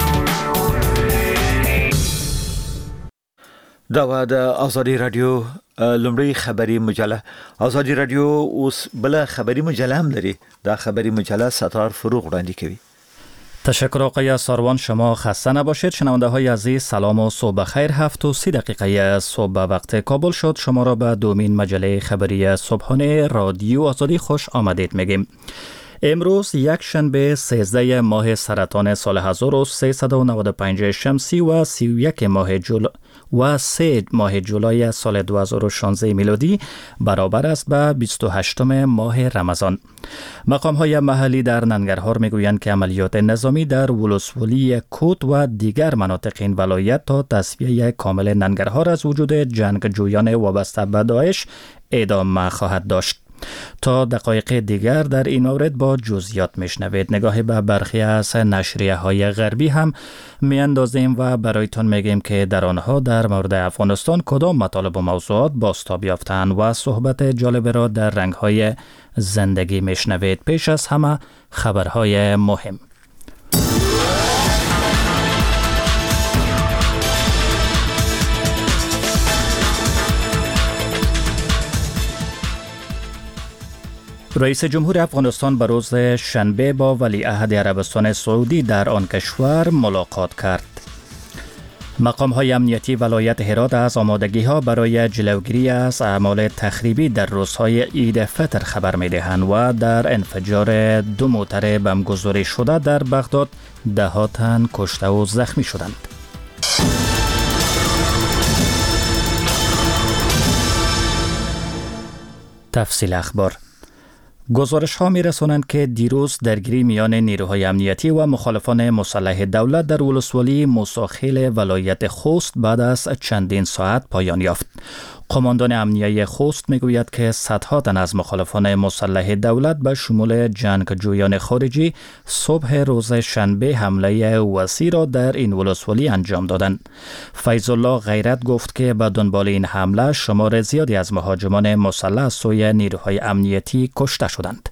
دا و د ازادي رادیو لومړی خبری مجله ازادي رادیو اوس بل خبری مجله هم لري دا خبری مجله ستار فروغ وړاندې کوي. تشکر آقای ساروان شما خسته نباشید. شنونده های عزیز سلام و صبح خیر. هفت و سی دقیقه صبح به وقت کابل شد. شما را به دومین مجله خبری صبحانه رادیو آزادی خوش آمدید میگیم. امروز یک شنبه سیزده ماه سرطان سال هزار و سیصد و نود و پنج شمسی و سی و یک ماه جولای و سه ماه جولای سال دو هزار و شانزده میلادی برابر است به بیست و هشتم ماه رمضان. مقام های محلی در ننگرهار میگویند که عملیات نظامی در ولسوالی کوت و دیگر مناطق این ولایت تا تصفیه کامل ننگرهار از وجود جنگجویان وابسته به داعش ادامه خواهد داشت. تا دقایق دیگر در این مورد با جزئیات میشنوید. نگاهی به برخی از نشریه های غربی هم میاندازیم و برایتان میگیم که در آنها در مورد افغانستان کدام مطالب و موضوعات بازتاب یافتند و صحبت جالب را در رنگ های زندگی میشنوید. پیش از همه خبرهای مهم. رئیس جمهور افغانستان به روز شنبه با ولیعهد عربستان سعودی در آن کشور ملاقات کرد. مقام های امنیتی ولایت هرات از آمادگی ها برای جلوگیری از اعمال تخریبی در روزهای عید فطر خبر می دهند و در انفجار دو موتر بمبگذاری شده در بغداد ده ها تن کشته و زخمی شدند. تفصیل اخبار. گزارش ها می رسانند که دیروز درگیری میان نیروهای امنیتی و مخالفان مسلح دولت در ولسوالی موساخیل ولایت خوست بعد از چندین ساعت پایان یافت. قماندان امنیه خوست میگوید که صدها تن از مخالفان مسلح دولت به شمول جنگجویان خارجی صبح روز شنبه حمله وسیع را در این ولسوالی انجام دادند. فیض الله غیرت گفت که به دنبال این حمله شمار زیادی از مهاجمان مسلح از سوی نیروهای امنیتی کشته شدند.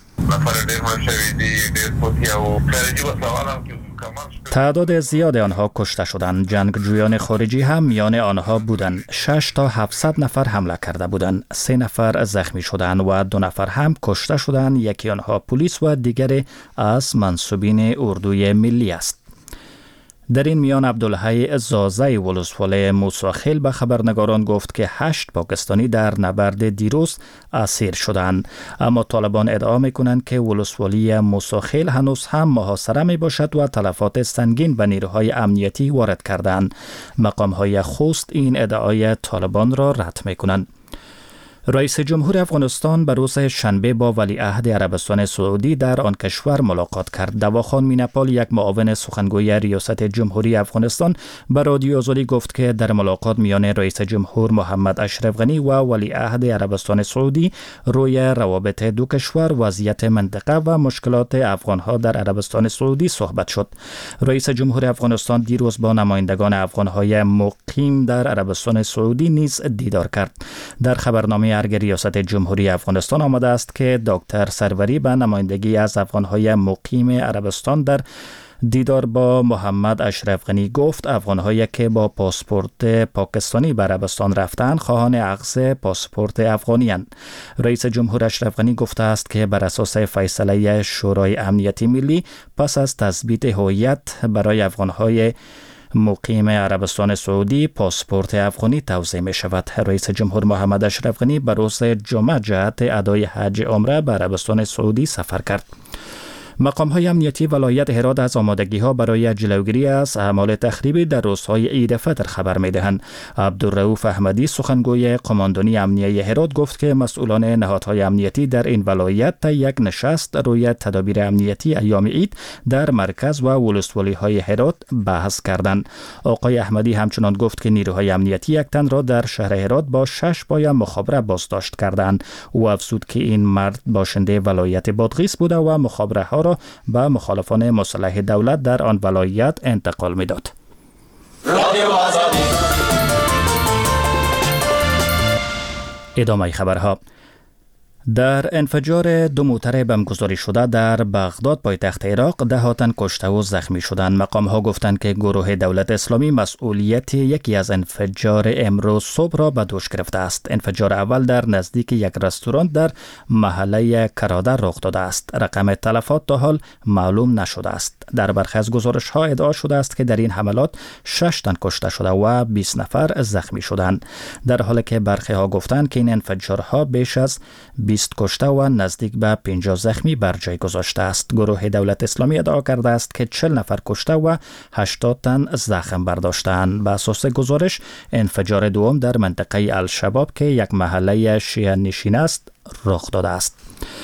تعداد زیاد آنها کشته شدند. جنگجویان خارجی هم میان آنها بودند. شش تا هفتصد نفر حمله کرده بودند. سه نفر زخمی شدند و دو نفر هم کشته شدند. یکی آنها پلیس و دیگری از منصوبین اردوی ملی است. در این میان عبدالحی زازه ولسوالی موساخیل به خبرنگاران گفت که هشت پاکستانی در نبرد دیروز اسیر شدند، اما طالبان ادعا میکنند که ولسوالی موساخیل هنوز هم محاصره می باشد و تلفات سنگین به نیروهای امنیتی وارد کردند. مقامهای خوست این ادعای طالبان را رد میکنند. رئیس جمهور افغانستان به روز شنبه با ولیعهد عربستان سعودی در آن کشور ملاقات کرد. دواخان مینپال، یک معاون سخنگوی ریاست جمهوری افغانستان، به رادیو آزادی گفت که در ملاقات میان رئیس جمهور محمد اشرف غنی و ولیعهد عربستان سعودی روی روابط دو کشور، وضعیت منطقه و مشکلات افغانها در عربستان سعودی صحبت شد. رئیس جمهور افغانستان دیروز با نمایندگان افغانهای مقیم در عربستان سعودی نیز دیدار کرد. در خبرنامه ارگ ریاست جمهوری افغانستان آمده است که دکتر سروری به نمایندگی از افغانهای مقیم عربستان در دیدار با محمد اشرف غنی گفت افغانهایی که با پاسپورت پاکستانی به عربستان رفتند خواهان اخذ پاسپورت افغانی اند. رئیس جمهور اشرف غنی گفته است که بر اساس فیصله شورای امنیتی ملی پس از تثبیت هویت برای افغانهای مقیم عربستان سعودی پاسپورت افغانی توزیع می شود. رئیس جمهور محمد اشرف غنی به روز جمعه جهت ادای حج عمره به عربستان سعودی سفر کرد. مقام‌های امنیتی ولایت هرات از آمادگی‌ها برای جلوگیری از اعمال تخریبی در روزهای عید فطر خبر می‌دهند. عبدالرؤوف احمدی سخنگوی قماندانی امنیه هرات گفت که مسئولان نهادهای امنیتی در این ولایت تا یک نشست روی تدابیر امنیتی ایام عید در مرکز و ولسوالی‌های هرات بحث کردند. آقای احمدی همچنان گفت که نیروهای امنیتی یک تن را در شهر هرات با شش پای مخابره بازداشت کردند. او افزود که این مرد باشنده ولایت بادغیس بوده و مخابره ها را به مخالفان مسلح دولت در آن ولایت انتقال می‌داد. ادامه خبرها. در انفجار دو موتر بمبگذاری شده در بغداد پایتخت عراق ده تن کشته و زخمی شدند. مقام ها گفتند که گروه دولت اسلامی مسئولیت یکی از انفجار امروز صبح را به دوش گرفته است. انفجار اول در نزدیک یک رستوران در محله کراده رخ داده است. رقم تلفات تا حال معلوم نشده است. در برخی از گزارش ها ادعا شده است که در این حملات شش تن کشته شده و بیست نفر زخمی شدند، در حالی که برخی ها گفتند که این انفجارها بیش از بیست کشته و نزدیک به پنجاه زخمی بر جای گذاشته است. گروه دولت اسلامی ادعا کرده است که چهل نفر کشته و هشتاد تن زخم برداشتند. به اساس گزارش انفجار دوم در منطقه الشباب که یک محله شیعه نشین است رخ داده است.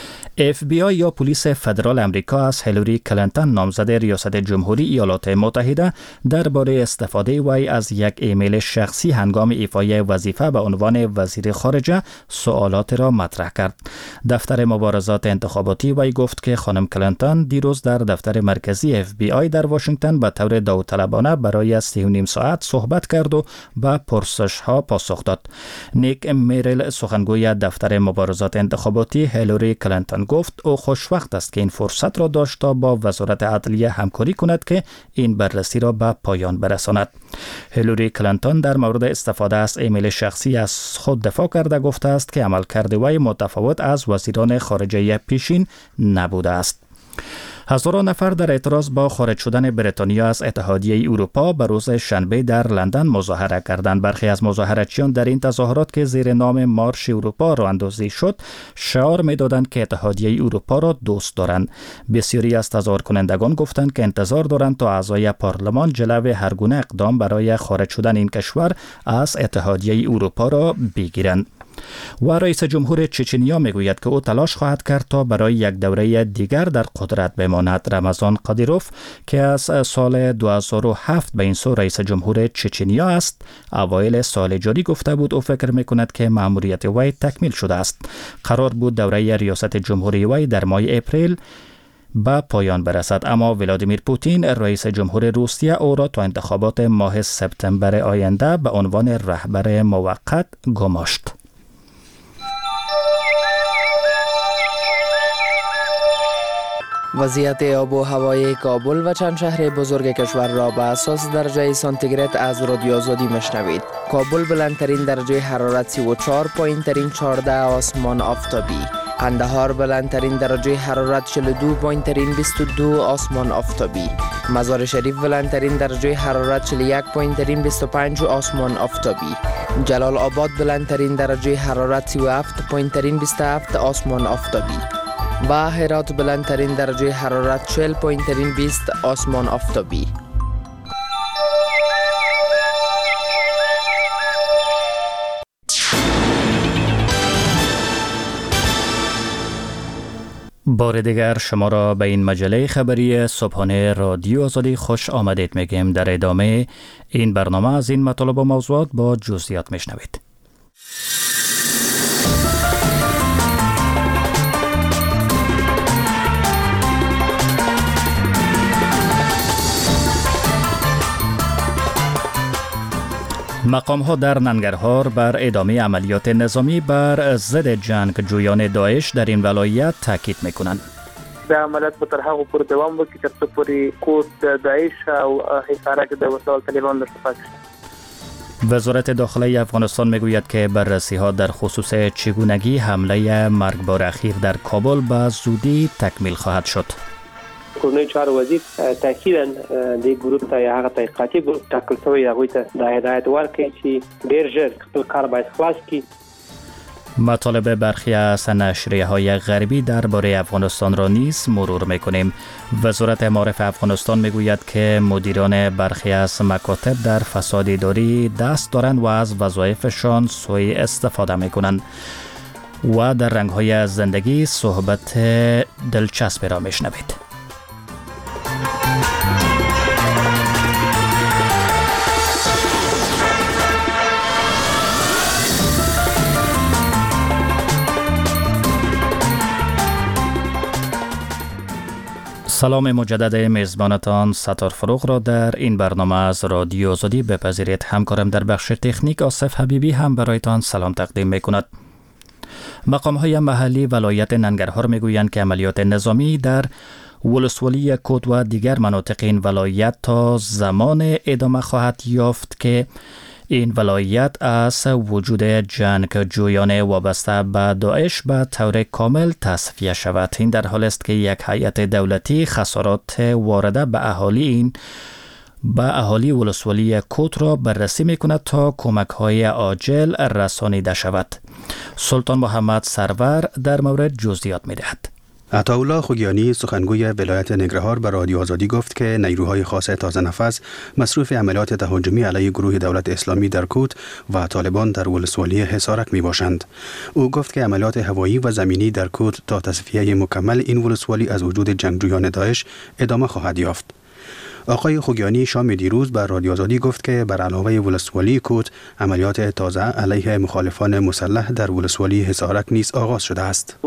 اف بی آی یا پلیس فدرال امریکا از هیلاری کلینتون نامزد ریاست جمهوری ایالات متحده درباره استفاده وی از یک ایمیل شخصی هنگام ایفای وظیفه به عنوان وزیر خارجه سوالات را مطرح کرد. دفتر مبارزات انتخاباتی وی گفت که خانم کلینتون دیروز در دفتر مرکزی اف بی آی در واشنگتن به طور داوطلبانه برای سی و نیم ساعت صحبت کرد و به پرسش ها پاسخ داد. نیک میرل سخنگوی دفتر مبارزات انتخاباتی هیلاری کلینتون گفت او خوشوقت است که این فرصت را داشت تا با وزارت عدلیه همکاری کند که این بررسی را به پایان برساند. هیلاری کلینتون در مورد استفاده از ایمیل شخصی از خود دفاع کرده گفته است که عملکرد وی متفاوت از وزیران خارجه پیشین نبوده است. هزاران نفر در اعتراض با خارج شدن بریتانیا از اتحادیه اروپا به روز شنبه در لندن مظاهره کردند. برخی از مظاهراتچیان در این تظاهرات که زیر نام مارش اروپا راه اندازی شد شعار می‌دادند که اتحادیه اروپا را دوست دارند. بسیاری از تظاهر کنندگان گفتند که انتظار دارند تا اعضای پارلمان جلوی هر گونه اقدام برای خارج شدن این کشور از اتحادیه اروپا را بگیرند. و رئیس جمهور چچنیا میگوید که او تلاش خواهد کرد تا برای یک دوره دیگر در قدرت بماند. رمضان قادیروف که از سال دو هزار و هفت به این سو رئیس جمهور چچنیا است، اوایل سال جاری گفته بود او فکر میکند که مأموریت وی تکمیل شده است. قرار بود دوره ریاست جمهوری وی در ماه اپریل به پایان برسد، اما ولادیمیر پوتین رئیس جمهور روسیه او را تا انتخابات ماه سپتامبر آینده به عنوان رهبر موقت گماشت. وضعیت آب و هوای کابل و چند شهر بزرگ کشور را به اساس درجه سانتیگراد از رادیو آزادی مشنوید. کابل بلندترین درجه حرارت سی و چهار، پایین ترین چهارده، آسمان آفتابی. قندهار بلندترین درجه حرارت چهل و دو، پایین ترین بیست و دو، آسمان آفتابی. مزار شریف بلندترین درجه حرارت چهل و یک، پایین ترین بیست و پنج، آسمان آفتابی. جلال آباد بلندترین درجه حرارت سی و هفت، پایین ترین بیست و هفت، آسمان آفتابی. و هرات بلندترین درجه حرارت چهل، پایین ترین بیست، آسمان آفتابی. بار دیگر شما را به این مجله خبری صبحانه رادیو آزادی خوش آمدید میگیم. در ادامه این برنامه از این مطالب و موضوعات با جزئیات میشنوید. مقام ها در ننگرهار بر ادامه عملیات نظامی بر ضد جنگجویان داعش در این ولایت تاکید میکنند. د عملیات به تر هغه پورې دوام وکړي تر څو پورې کوټ د داعش او حصارک د وسایل طالبان در صفحه وزارت داخله افغانستان میگوید که بررسی ها در خصوص چگونگی حمله مرگبار اخیر در کابل به زودی تکمیل خواهد شد. کورنۍ چارو وزیر تاکیداً د ګروپ ته یا هغه تحقیقاتي ګروپ ټاکل شوی هغوی ته د هدایت ورکړي چې ډېر ژر خپل کار باید خلاص کړي. مطالب برخی از نشریه‌های غربی درباره افغانستان را نیز مرور می‌کنیم. وزارت معارف افغانستان می‌گوید که مدیران برخی از مکاتب در فساد اداری دست دارند و از وظایفشان سوء استفاده می‌کنند. و در رنگ‌های زندگی صحبت دلچسبی را می‌شنوید. سلام مجدد میزبانتان ستار فروغ را در این برنامه از رادیو آزادی بپذیرید. همکارم در بخش تکنیک آصف حبیبی هم برایتان سلام تقدیم میکند. مقام‌های محلی ولایت ننگرهار میگویند که عملیات نظامی در ولسوالی کود و دیگر مناطق این ولایت تا زمان ادامه خواهد یافت که این ولایت از وجود جنگجویان وابسته به داعش به طور کامل تصفیه شود. این در حال است که یک هیئت دولتی خسارات وارده به اهالی این به اهالی ولسوالی کوت را بررسی می‌کند تا کمک‌های عاجل رسانیده شود. سلطان محمد سرور در مورد جزئیات می‌دهد. عطاالله خوگیانی سخنگوی ولایت ننگرهار به رادیو آزادی گفت که نیروهای خاص تازه نفس مصروف عملیات تهاجمی علیه گروه دولت اسلامی در کوت و طالبان در ولسوالی حصارک می باشند. او گفت که عملیات هوایی و زمینی در کوت تا تصفیه مکمل این ولسوالی از وجود جنگجویان داعش ادامه خواهد یافت. آقای خوگیانی شام دیروز به رادیو آزادی گفت که بر علاوه ولسوالی کوت عملیات تازه علیه مخالفان مسلح در ولسوالی حصارک نیز آغاز شده است.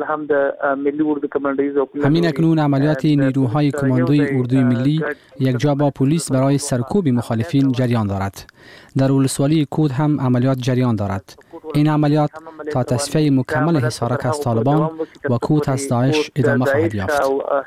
همین اکنون عملیات نیروهای کماندوی اردوی ملی یک جا با پلیس برای سرکوب مخالفین جریان دارد. در ولسوالی کوت هم عملیات جریان دارد. این عملیات تا تصفیه مکمل حصارک از طالبان و کوت از داعش ادامه خواهد یافت.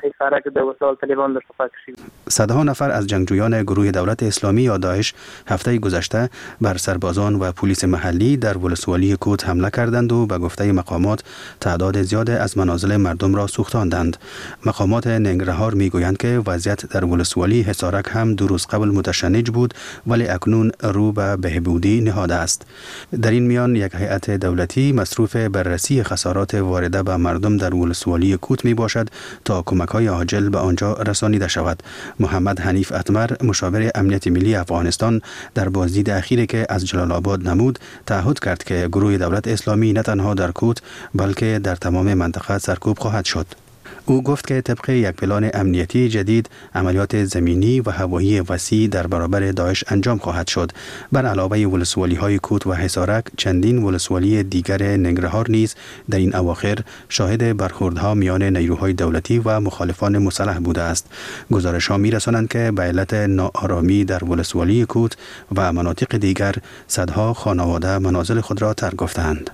صدها نفر از جنگجویان گروه دولت اسلامی یا داعش هفته گذشته بر سربازان و پلیس محلی در ولسوالی کوت حمله کردند و به گفته مقامات تعداد زیاد از منازل مردم را سوختاندند. مقامات ننگرهار میگویند که وضعیت در ولسوالی حصارک هم دو روز قبل متشنج بود ولی اکنون رو به بهبودی نهاده است. در این میان یک هیئت دولتی مصروف بررسی خسارات وارده به مردم در ولسوالی کوت می باشد تا کمک‌های عاجل به آنجا رسانیده شود. محمد حنیف اتمر مشاور امنیت ملی افغانستان در بازدید اخیری که از جلال آباد نمود تعهد کرد که گروه دولت اسلامی نه تنها در کوت بلکه در تمام منطقه سرکوب خواهد شد. او گفت که طبق یک پلان امنیتی جدید عملیات زمینی و هوایی وسیع در برابر داعش انجام خواهد شد. بر علاوه ولسوالی های کوت و حصارک چندین ولسوالی دیگر ننگرهار نیز در این اواخر شاهد برخوردها میان نیروهای دولتی و مخالفان مسلح بوده است. گزارش‌ها می‌رسانند که به علت ناآرامی در ولسوالی کوت و مناطق دیگر صدها خانواده منازل خود را ترک گفتند.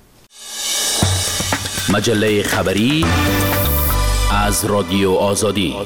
مجله خبری از رادیو آزادی.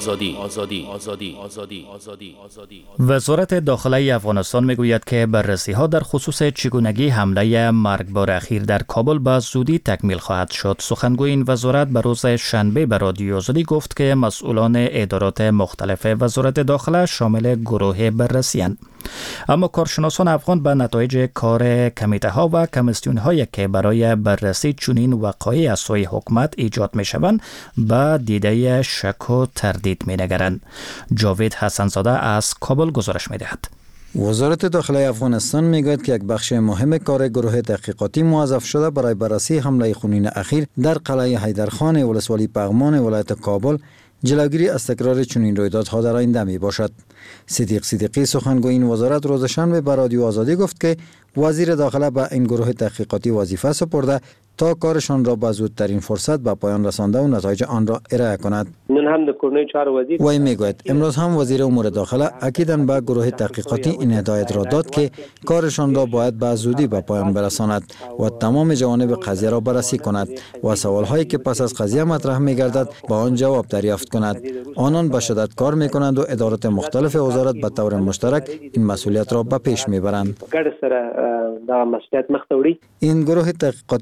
وزارت داخلی افغانستان میگوید که بررسی ها در خصوص چگونگی حمله مرگبار اخیر در کابل به زودی تکمیل خواهد شد. سخنگوی این وزارت به روز شنبه به رادیو آزادی گفت که مسئولان ادارات مختلف وزارت داخله شامل گروه بررسی اند. اما کارشناسان افغان به نتایج کار کمیته ها و کمیسیون هایی که برای بررسی چنین وقایع از سوی حکومت ایجاد می شوند به دیده شک و تردید می نگرند. جاوید حسنزاده از کابل گزارش می دهد. وزارت داخلی افغانستان میگوید که یک بخش مهم کار گروه تحقیقاتی موظف شده برای بررسی حمله خونین اخیر در قلعه حیدرخان ولسوالی پغمان ولایت کابل جلوگیری از تکرار چنین رویدادها در آینده می باشد. صدیق صدیقی سخنگوی این وزارت روز شنبه به رادیو آزادی گفت که وزیر داخله به این گروه تحقیقاتی وظیفه سپرده تا کارشان را به زودترین فرصت به پایان رسانده و نتایج آن را ارائه کند. وی میگوید امروز هم وزیر امور داخله اکیداً به گروه تحقیقاتی این هدایت را داد که کارشان را باید به زودی به پایان برساند و تمام جوانب قضیه را بررسی کند و سوالهایی که پس از قضیه مطرح میگردد با آن جواب دریافت کند. آنان به شدت کار میکنند و ادارات مختلف وزارت به طور مشترک این مسئولیت را به پیش میبرند. این گروه تحقیقاتی پس از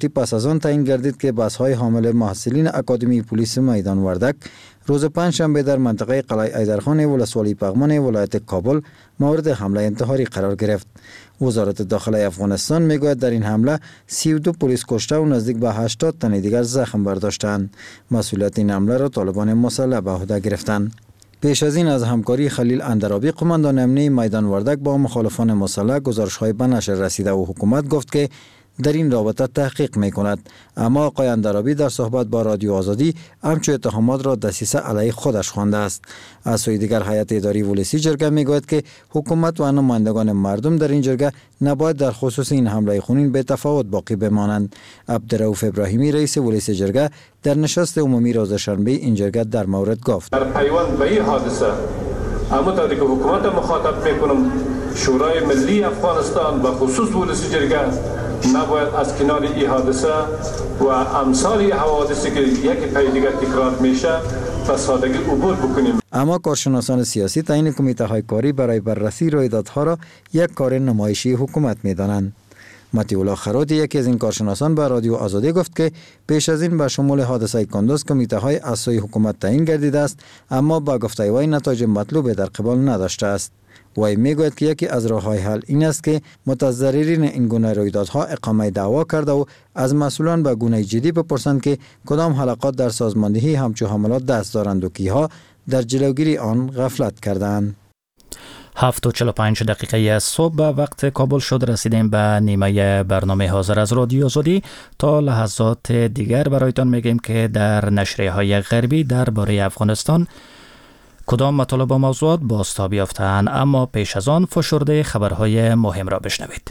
آن تعیین گردید که بس‌های حامل محصلین اکادمی پلیس میدان وردک روز پنجشنبه در منطقه قلعه ایدرخان ولسوالی پغمان ولایت کابل مورد حمله انتحاری قرار گرفت. وزارت داخله افغانستان میگوید در این حمله سی و دو پلیس کشته و نزدیک به هشتاد تن دیگر زخم برداشتند. مسئولیت این حمله را طالبان مسلح به عهده گرفتند. پیش از این از همکاری خلیل اندرابی قماندان امنی میدان وردک با مخالفان مسلح گزارش‌های به نشر رسیده و حکومت گفت که در این رابطه تحقیق می‌کند. اما آقای اندرابی در صحبت با رادیو آزادی همچو اتهامات را دسیسه علیه خودش خوانده است. از سوی دیگر هیئت اداری ولسی جرگه میگوید که حکومت و نمایندگان مردم در این جرگه نباید در خصوص این حمله خونین به تفاوت باقی بمانند. عبدالرؤوف ابراهیمی رئیس ولسی جرگه در نشست عمومی روز شنبه این جرگه در مورد گفت: در پیوند به این حادثه اما تا دیگه حکومت مخاطب میکنم شورای ملی افغانستان و خصوص ولسی جرگه نباید از کنار این حادثه و امثال این حوادثی که یکی پی دیگر تکرار میشه و سادگی عبور بکنیم. اما کارشناسان سیاسی تعیین کمیته های کاری برای بررسی رویدادها را یک کار نمایشی حکومت میدانند. مطیع الله خرادی یکی از این کارشناسان به رادیو آزادی گفت که پیش از این به شمول حادثه کندوز کمیته های از سوی حکومت تعیین گردیده است، اما با گفته وی نتایج مطلوب در قبال نداشته است. وی میگوید که یکی از راه‌های حل این است که متضررین این گونه رویدادها اقامه دعوا کرده و از مسئولان به گونه جدی بپرسند که کدام حلقات در سازماندهی همچو حملات دست دارند و کیها در جلوگیری آن غفلت کردند. هفت و چهل و پنج دقیقه صبح به وقت کابل شد. رسیدیم به نیمه برنامه حاضر از رادیو آزادی. تا لحظات دیگر برایتان میگیم که در نشریه های غربی درباره افغانستان کدام مطالب و موضوعات بازتاب یافتند، اما پیش از آن فشرده خبرهای مهم را بشنوید.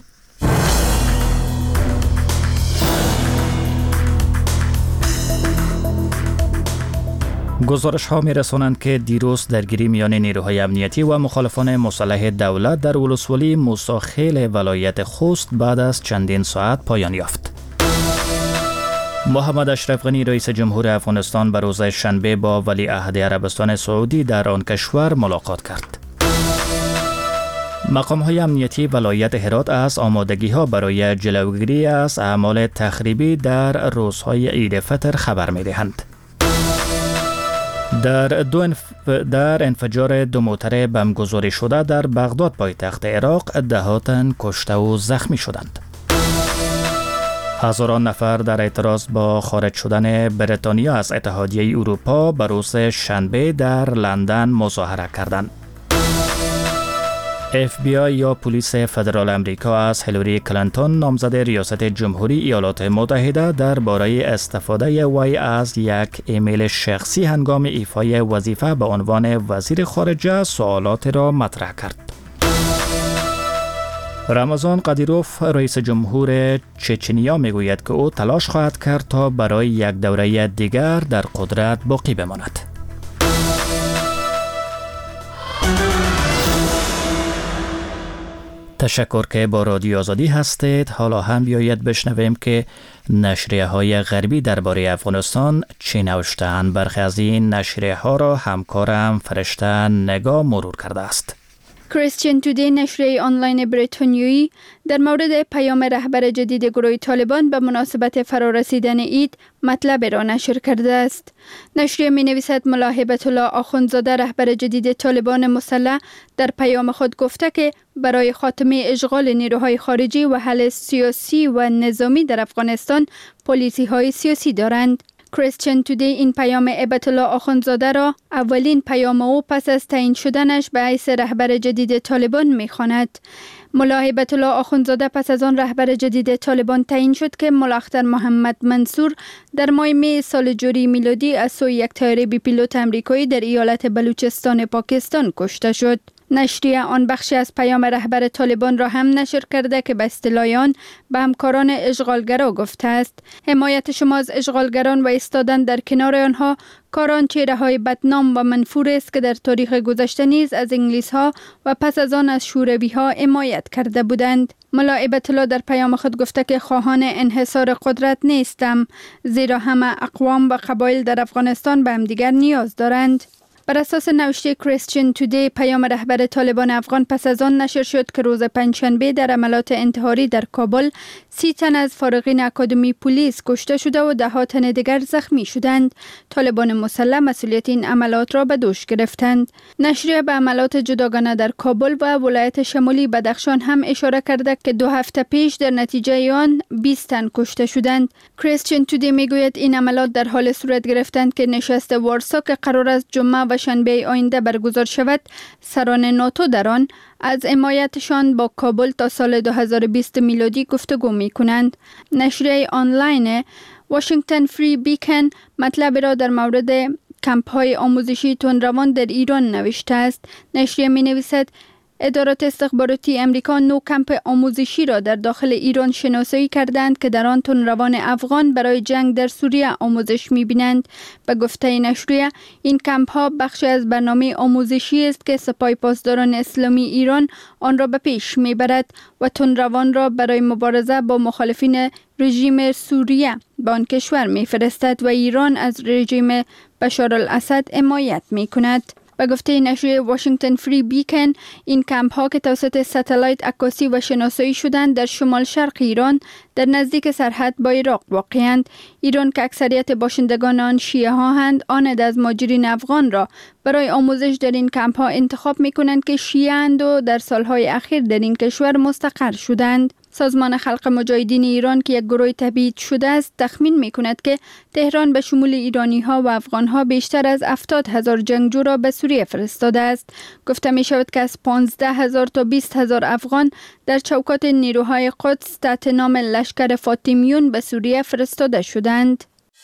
گزارش ها می رسانند که دیروز درگیری میان نیروهای امنیتی و مخالفان مسلح دولت در ولسوالی موسی ولایت خوست بعد از چندین ساعت پایان یافت. محمد اشرف غنی رئیس جمهور افغانستان به روز شنبه با ولیعهد عربستان سعودی در آن کشور ملاقات کرد. مقام های امنیتی ولایت هرات از آمادگی ها برای جلوگیری از اعمال تخریبی در روزهای عید فطر خبر می دهند. در دو انف... در انفجار دو موتر بمبگذاری شده در بغداد پایتخت عراق ده تن کشته و زخمی شدند. هزاران نفر در اعتراض با خارج شدن بریتانیا از اتحادیه اروپا به روز شنبه در لندن مظاهره کردند. اف بی آی یا پلیس فدرال امریکا از هیلاری کلینتون نامزد ریاست جمهوری ایالات متحده درباره استفاده وی از یک ایمیل شخصی هنگام ایفای وظیفه به عنوان وزیر خارجه سوالات را مطرح کرد. رمضان قدیروف رئیس جمهور چچنیا میگوید که او تلاش خواهد کرد تا برای یک دوره دیگر در قدرت باقی بماند. تشکر که با رادیو آزادی هستید. حالا هم بیایید بشنویم که نشریه های غربی درباره افغانستان چی نوشته‌اند. برخی از این نشریه ها را همکارم فرشته نگاه مرور کرده است. کریستین تودی نشریه آنلاین بریتانیایی در مورد پیام رهبر جدید گروه طالبان به مناسبت فرارسیدن عید مطلب را نشر کرده است. نشریه می نویسد ملا هیبت الله آخوندزاده رهبر جدید طالبان مسلح در پیام خود گفته که برای خاتمه اشغال نیروهای خارجی و حل سیاسی و نظامی در افغانستان پالیسی های سیاسی دارند. کریستین تودی این پیام هیبت الله آخوندزاده را اولین پیام او پس از تعیین شدنش به حیث رهبر جدید طالبان می‌خواند. ملا هیبت الله آخوندزاده پس از آن رهبر جدید طالبان تعیین شد که ملا اختر محمد منصور در ماه می سال جوری میلادی از سوی یک طیاره بی پیلوت امریکایی در ایالت بلوچستان پاکستان کشته شد. نشریه آن بخشی از پیام رهبر طالبان را هم نشر کرده که به اصطلاح آن به همکاران اشغالگرا گفته است: حمایت شما از اشغالگران و ایستادن در کنار آنها کاران چهره‌های بدنام و منفور است که در تاریخ گذشته نیز از انگلیس‌ها و پس از آن از شوروی‌ها حمایت کرده بودند. ملا هیبت الله در پیام خود گفته که خواهان انحصار قدرت نیستم، زیرا همه اقوام و قبایل در افغانستان به همدیگر نیاز دارند. بر اساس نوشته کریستین تودی، پیام رهبر طالبان افغان پس از آن نشر شد که روز پنجشنبه در عملیات انتحاری در کابل سی تن از فارغین اکادمی پلیس کشته شده و ده ها تن دیگر زخمی شدند. طالبان مسلح مسئولیت این عملیات را به دوش گرفتند. نشریه به عملیات جداگانه در کابل و ولایت شمالی بدخشان هم اشاره کرده که دو هفته پیش در نتیجه آن بیست تن کشته شدند. کریستین تودی میگوید این عملیات در حال صورت گرفتند که نشست وارسا که قرار است جمعه و شنبه آینده برگزار شود، سران ناتو در آن از حمایتشان با کابل تا سال دو هزار و بیست میلادی گفتگو می کنند. نشریه آنلاین واشنگتن فری بیکن مطلب را در مورد کمپ های آموزشی تندروان در ایران نوشته است. نشریه می نویسد ادارات استخباراتی امریکا نو کمپ آموزشی را در داخل ایران شناسایی کردند که در آن تندروان افغان برای جنگ در سوریه آموزش می‌بینند. به گفته نشریه این کمپ ها بخشی از برنامه آموزشی است که سپاه پاسداران اسلامی ایران آن را به پیش میبرد و تندروان را برای مبارزه با مخالفین رژیم سوریه به آن کشور میفرستد و ایران از رژیم بشار الاسد حمایت میکند. به گفته نشریه واشنگتن فری بیکن، این کمپ ها که توسط ستلایت عکاسی و شناسایی شدند در شمال شرق ایران در نزدیک سرحد با عراق واقعند. ایران که اکثریت باشندگان آن شیعه ها هند، آن از مهاجرین افغان را برای آموزش در این کمپ ها انتخاب می کنند که شیعه اند و در سالهای اخیر در این کشور مستقر شدند. سازمان خلق مجاهدین ایران که یک گروه تبعید شده است تخمین می کند که تهران به شمول ایرانی ها و افغان ها بیشتر از هفتاد هزار جنگجو را به سوریه فرستاده است. گفته می شود که از پانزده هزار تا بیست هزار افغان در چوکات نیروهای قدس تحت نام لشکر فاطمیون به سوریه فرستاده شدند.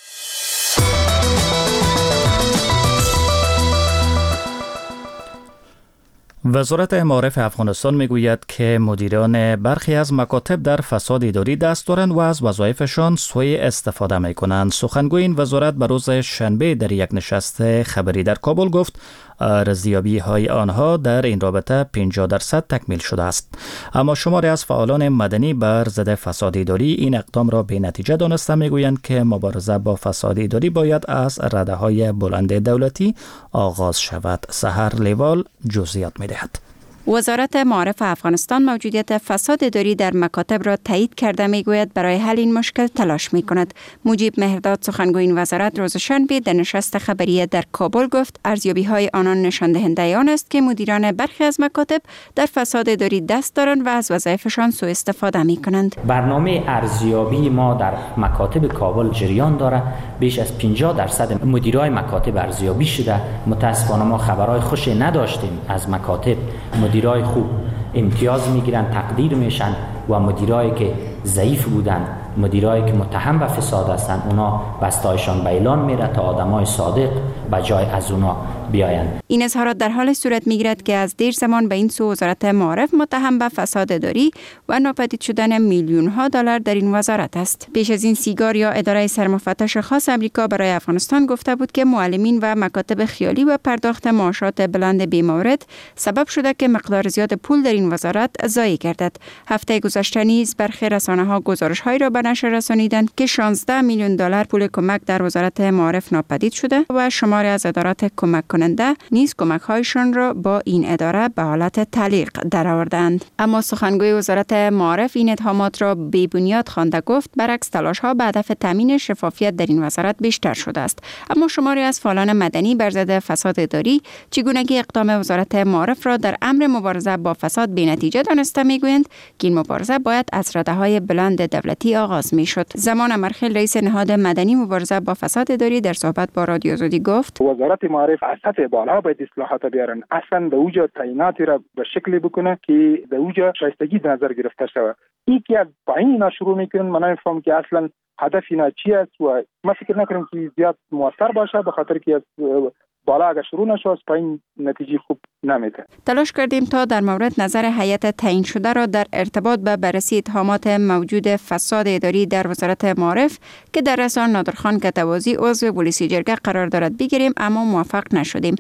وزارت معارف افغانستان میگوید که مدیران برخی از مکاتب در فساد اداری دست دارند و از وظایفشان سوء استفاده میکنند. سخنگوی این وزارت به روز شنبه در یک نشست خبری در کابل گفت ارزیابی های آنها در این رابطه پنجاه درصد تکمیل شده است. اما شماری از فعالان مدنی بر ضد فساد اداری این اقدام را به نتیجه دانسته میگویند که مبارزه با فساد اداری باید از رده های بلند دولتی آغاز شود. سحر لیوال جزئیات میدهد. وزارت معارف افغانستان موجودیت فساد اداری در مکاتب را تایید کرده میگوید برای حل این مشکل تلاش میکند. مجیب مهرداد سخنگوی این وزارت روز شنبه در نشست خبری در کابل گفت ارزیابی های آنان نشان دهنده آن است که مدیران برخی از مکاتب در فساد اداری دست دارند و از وظایفشان سوء استفاده میکنند. برنامه ارزیابی ما در مکاتب کابل جریان داره. بیش از پنجاه درصد مدیرای مکاتب ارزیابی شده. متاسفانه ما خبرهای خوشی نداشتیم از مکاتب. مدیرای خوب امتیاز میگیرن، تقدیر میشن و مدیرایی که ضعیف بودن، مدیرایی که متهم به فساد هستن، اونا بستایشان به اعلان میره تا آدمای صادق به جای از اونا بیاین. این اظهارات در حال صورت میگیرد که از دیر زمان به این سو وزارت معارف متهم به فساد اداری و ناپدید شدن میلیون ها دلار در این وزارت است. پیش از این سیگار یا اداره سرمفتش خاص امریکا برای افغانستان گفته بود که معلمین و مکاتب خیالی و پرداخت معاشات بلند بی‌مورد سبب شده که مقدار زیاد پول در این وزارت ضایع گردد. هفته گذشته نیز برخی رسانه‌ها گزارش‌هایی را به نشر رسانیدند که شانزده میلیون دلار پول کمک در وزارت معارف ناپدید شده و شماری از ادارات کمک کننده نیز کمک‌هایشان را با این اداره به حالت تعلیق درآوردند. اما سخنگوی وزارت معارف این اتهامات را بی بنیاد خوانده گفت برعکس تلاش‌ها به هدف تامین شفافیت در این وزارت بیشتر شده است. اما شماری از فعالان مدنی بر ضد فساد اداری چگونگی اقدام وزارت معارف را در امر مبارزه با فساد بی‌نتیجه دانسته می‌گویند که این مبارزه باید از رده‌های بلند دولتی آغاز می‌شد. زمان امرخیل رئیس نهاد مدنی مبارزه با فساد اداری در صحبت با رادیو آزادی گفت وزارت معارف از سطح بالا باید اصلاحات بیارن، اصلا به اوجا تعییناتی را به شکلی بکنه که به اوجا شایستگی در نظر گرفته شود. این که از پایین اینا شروع میکنن، من نمیفهم که اصلا هدف اینا چی است و من فکر نکنم که زیاد موثر باشه، به خاطر که از بالا اگر شروع نشه از پایین نتیجه خوب نمیده. تلاش کردیم تا در مورد نظر هیئت تعیین شده را در ارتباط به بررسی اتهامات موجود فساد اداری در وزارت معارف که در رسان نادرخان کتوازی عضو پلیسی جرگه قرار دارد بگیریم، اما موفق نشدیم.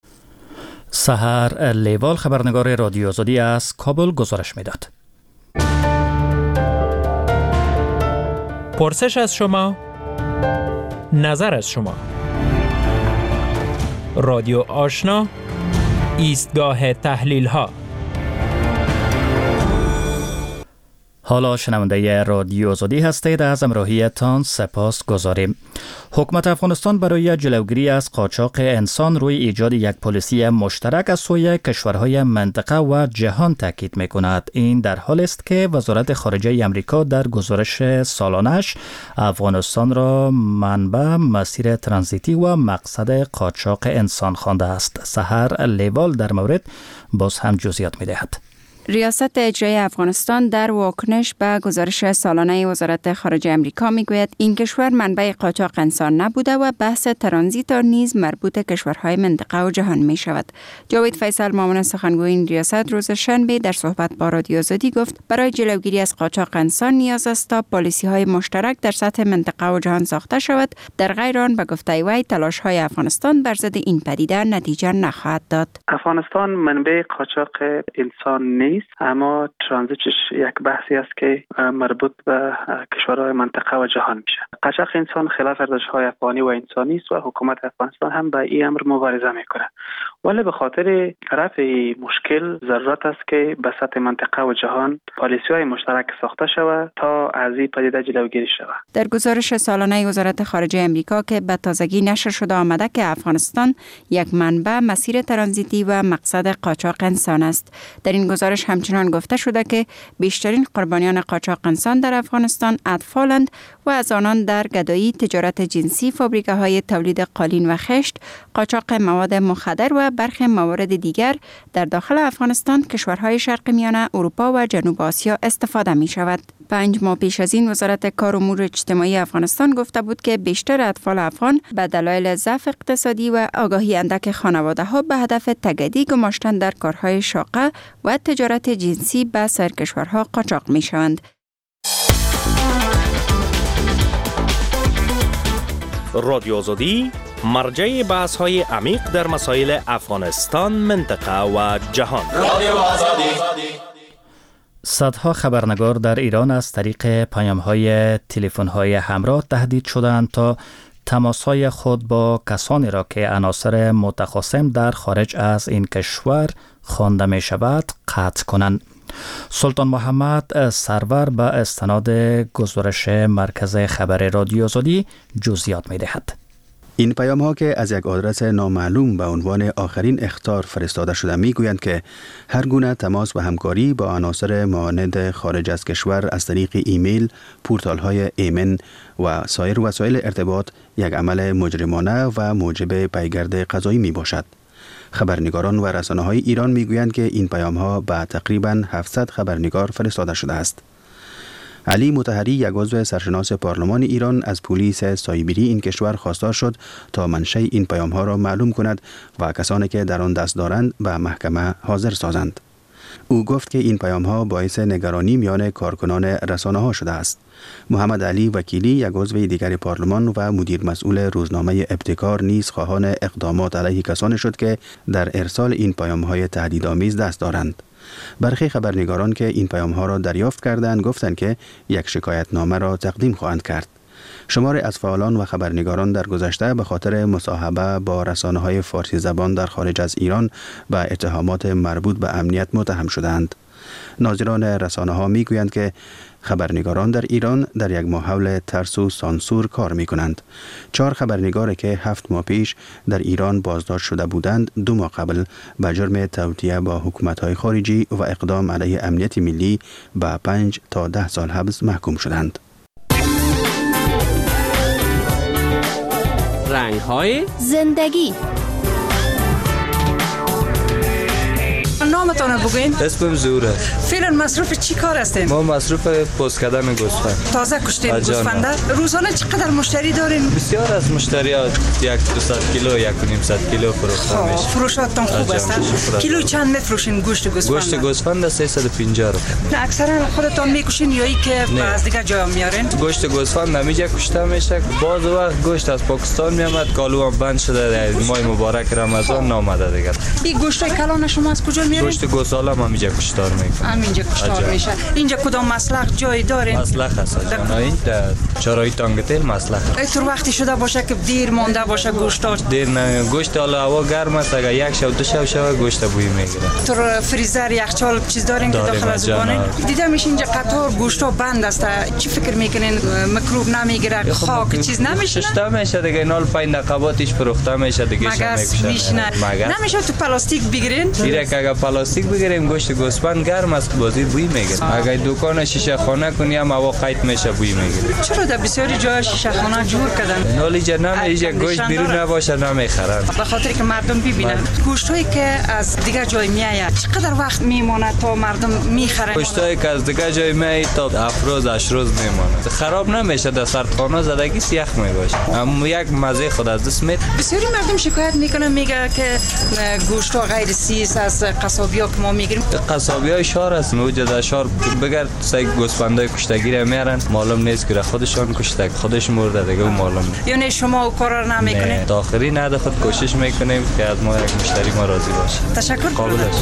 سحر لیوال خبرنگار رادیو آزادی از کابل گزارش میداد. پرسش از شما، نظر از شما. رادیو آشنا، ایستگاه تحلیل ها. حالا شنونده رادیو آزادی هستید. از همراهیتان سپاس گذاریم. حکومت افغانستان برای جلوگیری از قاچاق انسان روی ایجاد یک پالیسی مشترک از سوی کشورهای منطقه و جهان تاکید می‌کند. این در حالی است که وزارت خارجه آمریکا در گزارش سالانه‌اش افغانستان را منبع، مسیر ترانزیتی و مقصد قاچاق انسان خوانده است. سحر لیوال در مورد باز هم جزئیات می‌دهد. ریاست اجرایی افغانستان در واکنش به گزارش سالانه وزارت خارجه آمریکا میگوید این کشور منبع قاچاق انسان نبوده و بحث ترانزیت نیز مربوط کشورهای منطقه و جهان می شود. جاوید فیصل، معاون سخنگوی این ریاست، روز شنبه در صحبت با رادیو آزادی گفت برای جلوگیری از قاچاق انسان نیاز است تا پالیسی های مشترک در سطح منطقه و جهان ساخته شود. در غیر آن به گفته وی تلاش های افغانستان بر ضد این پدیده نتیجه نخواهد داد. افغانستان منبع قاچاق انسان نیست، اما ترانزیتش یک بحثی است که مربوط به کشورهای منطقه و جهان میشه. قاچاق انسان خلاف ارزش‌های افغانی و انسانی است و حکومت افغانستان هم به این امر مبارزه میکنه. ولی به خاطر رفع مشکل ضرورت است که به سطح منطقه و جهان پالیسی‌های مشترک ساخته شود تا از این پدیده جلوگیری شود. در گزارش سالانه وزارت خارجه آمریکا که به تازگی نشر شده آمده که افغانستان یک منبع، مسیر ترانزیتی و مقصد قاچاق انسان است. در این گزارش همچنان گفته شده که بیشترین قربانیان قاچاق انسان در افغانستان اطفالند و از آنان در گدایی، تجارت جنسی، فابریکه‌های تولید قالین و خشت، قاچاق مواد مخدر و برخی موارد دیگر در داخل افغانستان، کشورهای شرق میانه، اروپا و جنوب آسیا استفاده می شود. پنج ماه پیش از این وزارت کار امور اجتماعی افغانستان گفته بود که بیشتر اطفال افغان به دلایل ضعف اقتصادی و آگاهی اندک خانواده‌ها به هدف تگدی گماشتن در کارهای شاقه و تجارت جنسی به سرکشورها قاچاق می شوند. رادیو آزادی مرجع بحث های عمیق در مسائل افغانستان، منطقه و جهان. رادیو آزادی. صدها خبرنگار در ایران از طریق پیام‌های تلفن‌های همراه تهدید شدند تا تماس‌های خود با کسانی را که عناصر متخاصم در خارج از این کشور خوانده می شود قطع کنند. سلطان محمد سرور به استناد گزارش مرکز خبر رادیو آزادی جزئیات می دهد. این پیام ها که از یک آدرس نامعلوم به عنوان آخرین اخطار فرستاده شده می گویند که هر گونه تماس و همکاری با عناصر معاند خارج از کشور از طریق ایمیل، پورتال های ایمن و سایر وسایل ارتباط یک عمل مجرمانه و موجب پیگرد قضایی می باشد. خبرنگاران و رسانه های ایران می گویند که این پیام ها به تقریباً هفتصد خبرنگار فرستاده شده است. علی مطهری، یک عضو سرشناس پارلمان ایران، از پلیس سایبری این کشور خواستار شد تا منشأ این پیام ها را معلوم کند و کسانی که در آن دست دارند به محکمه حاضر سازند. او گفت که این پیام ها باعث نگرانی میان کارکنان رسانه ها شده است. محمد علی وکیلی، یک عضو دیگر پارلمان و مدیر مسئول روزنامه ابتکار، نیز خواهان اقدامات علیه کسانی شد که در ارسال این پیام های تهدیدآمیز دست دارند. برخی خبرنگاران که این پیام ها را دریافت کردند گفتند که یک شکایتنامه را تقدیم خواهند کرد. شماری از فعالان و خبرنگاران در گذشته به خاطر مصاحبه با رسانه‌های فارسی زبان در خارج از ایران به اتهامات مربوط به امنیت متهم شدند. ناظران رسانه‌ها می‌گویند که خبرنگاران در ایران در یک ماحول ترس و سانسور کار می‌کنند. چهار خبرنگاری که هفت ماه پیش در ایران بازداشت شده بودند، دو ماه قبل به جرم توطئه با حکومت‌های خارجی و اقدام علیه امنیت ملی به پنج تا ده سال حبس محکوم شدند. رنگ‌های زندگی. نامتان بگوین؟ اسمم زوره. فعلا مصروف چی کار هستین؟ ما مصروف پوست کردن گوسفند. تازه کشتین گوسفنده؟ روزانه چقدر مشتری دارین؟ بسیار از مشتری ها یک دویست کیلو، یک و نیم صد کیلو فروخته میشه. فروشاتتان خوب است. کیلو چند میفروشین گوشت گوسفند؟ گوشت گوسفند سیصد و پنجاه روپیه. اکثرا خودتان میکشین یا ای که از دیگه جا میارین؟ گوشت گوسفند نمیجا کشته میشه. باز وقت گوشت از پاکستان میامد، کالو هم بند شده. ماه مبارک رمضان نامده دیگه. این گوشت کلان شما از کجا میارین؟ گوشت گوساله هم همینجا کشتار میکنه. همینجا کشتار میشه. اینجا کدام مسلخ جای داره؟ مسلخ هست جان. این در چرای تانگتل مسلخ. اینطور وقتی شده باشه که دیر مونده باشه گوشت. دیر نه گوشت حالا هوا گرم است اگر یک شب دو شب شب گوشت بوی میگیره. تو فریزر یخچال چیز دارین که داخل از زبانه؟ دیدم میشه اینجا قطار گوشت بند است. چی فکر میکنین میکروب نمیگیره؟ خاک چیز نمیشه؟ شش تا میشه دیگه نال پنج دقیقاتش فروخته میشه دیگه مگس میشنه. نمیشه تو پلاستیک بگیرین؟ دیره که اگر پلاستیک بگیریم گوشت گوسفند گرم است بازی بوی میگیره. اگر دکان شیشه خانه کنیم هوا قیت میشه بوی میگیره. چرا در بسیاری جای شیشه خانه جور کردن؟ نالی جنم ایجا گوشت بیرون نباشه نمیخرن. به خاطر که مردم ببینن گوشتایی که از دیگه جای میآید چقدر وقت میمونه تا مردم میخرن؟ گوشتایی که از دیگه جای میآید تا هفت روز هشت روز میمونه. خراب نمیشه در سردخانه زدگی سیخ میباشه. اما یک مزه خود از دست میاد. بسیاری مردم شکایت میکنن میگه که گوشت غیر سیس از قصابی‌ها که ما میگیریم. قصابی‌های شهر است موجود شهر بگرد سگ گوسفندای کشتگی میارن معلوم نیست که خودشان کشته خودش مرده دیگه معلوم نیست. یعنی شما او کارا رو نمیکنید؟ تا آخری نه خود کوشش میکنیم که از ما یک مشتری ما راضی باشه. تشکر. قابلش.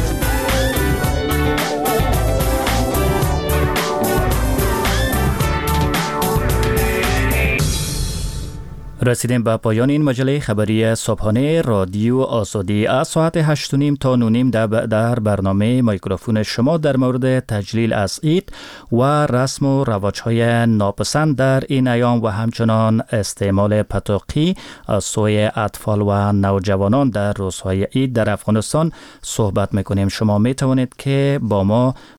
رسیدیم به پایان این مجله خبری صبحانه رادیو آزادی. از ساعت هشت و نیم تا نه و نیم در برنامه میکروفون شما در مورد تجلیل از عید و رسم و رواج‌های ناپسند در این ایام و همچنان استعمال پتوقی از سوی اطفال و نوجوانان در روزهای عید در افغانستان صحبت میکنیم. شما میتوانید که با ما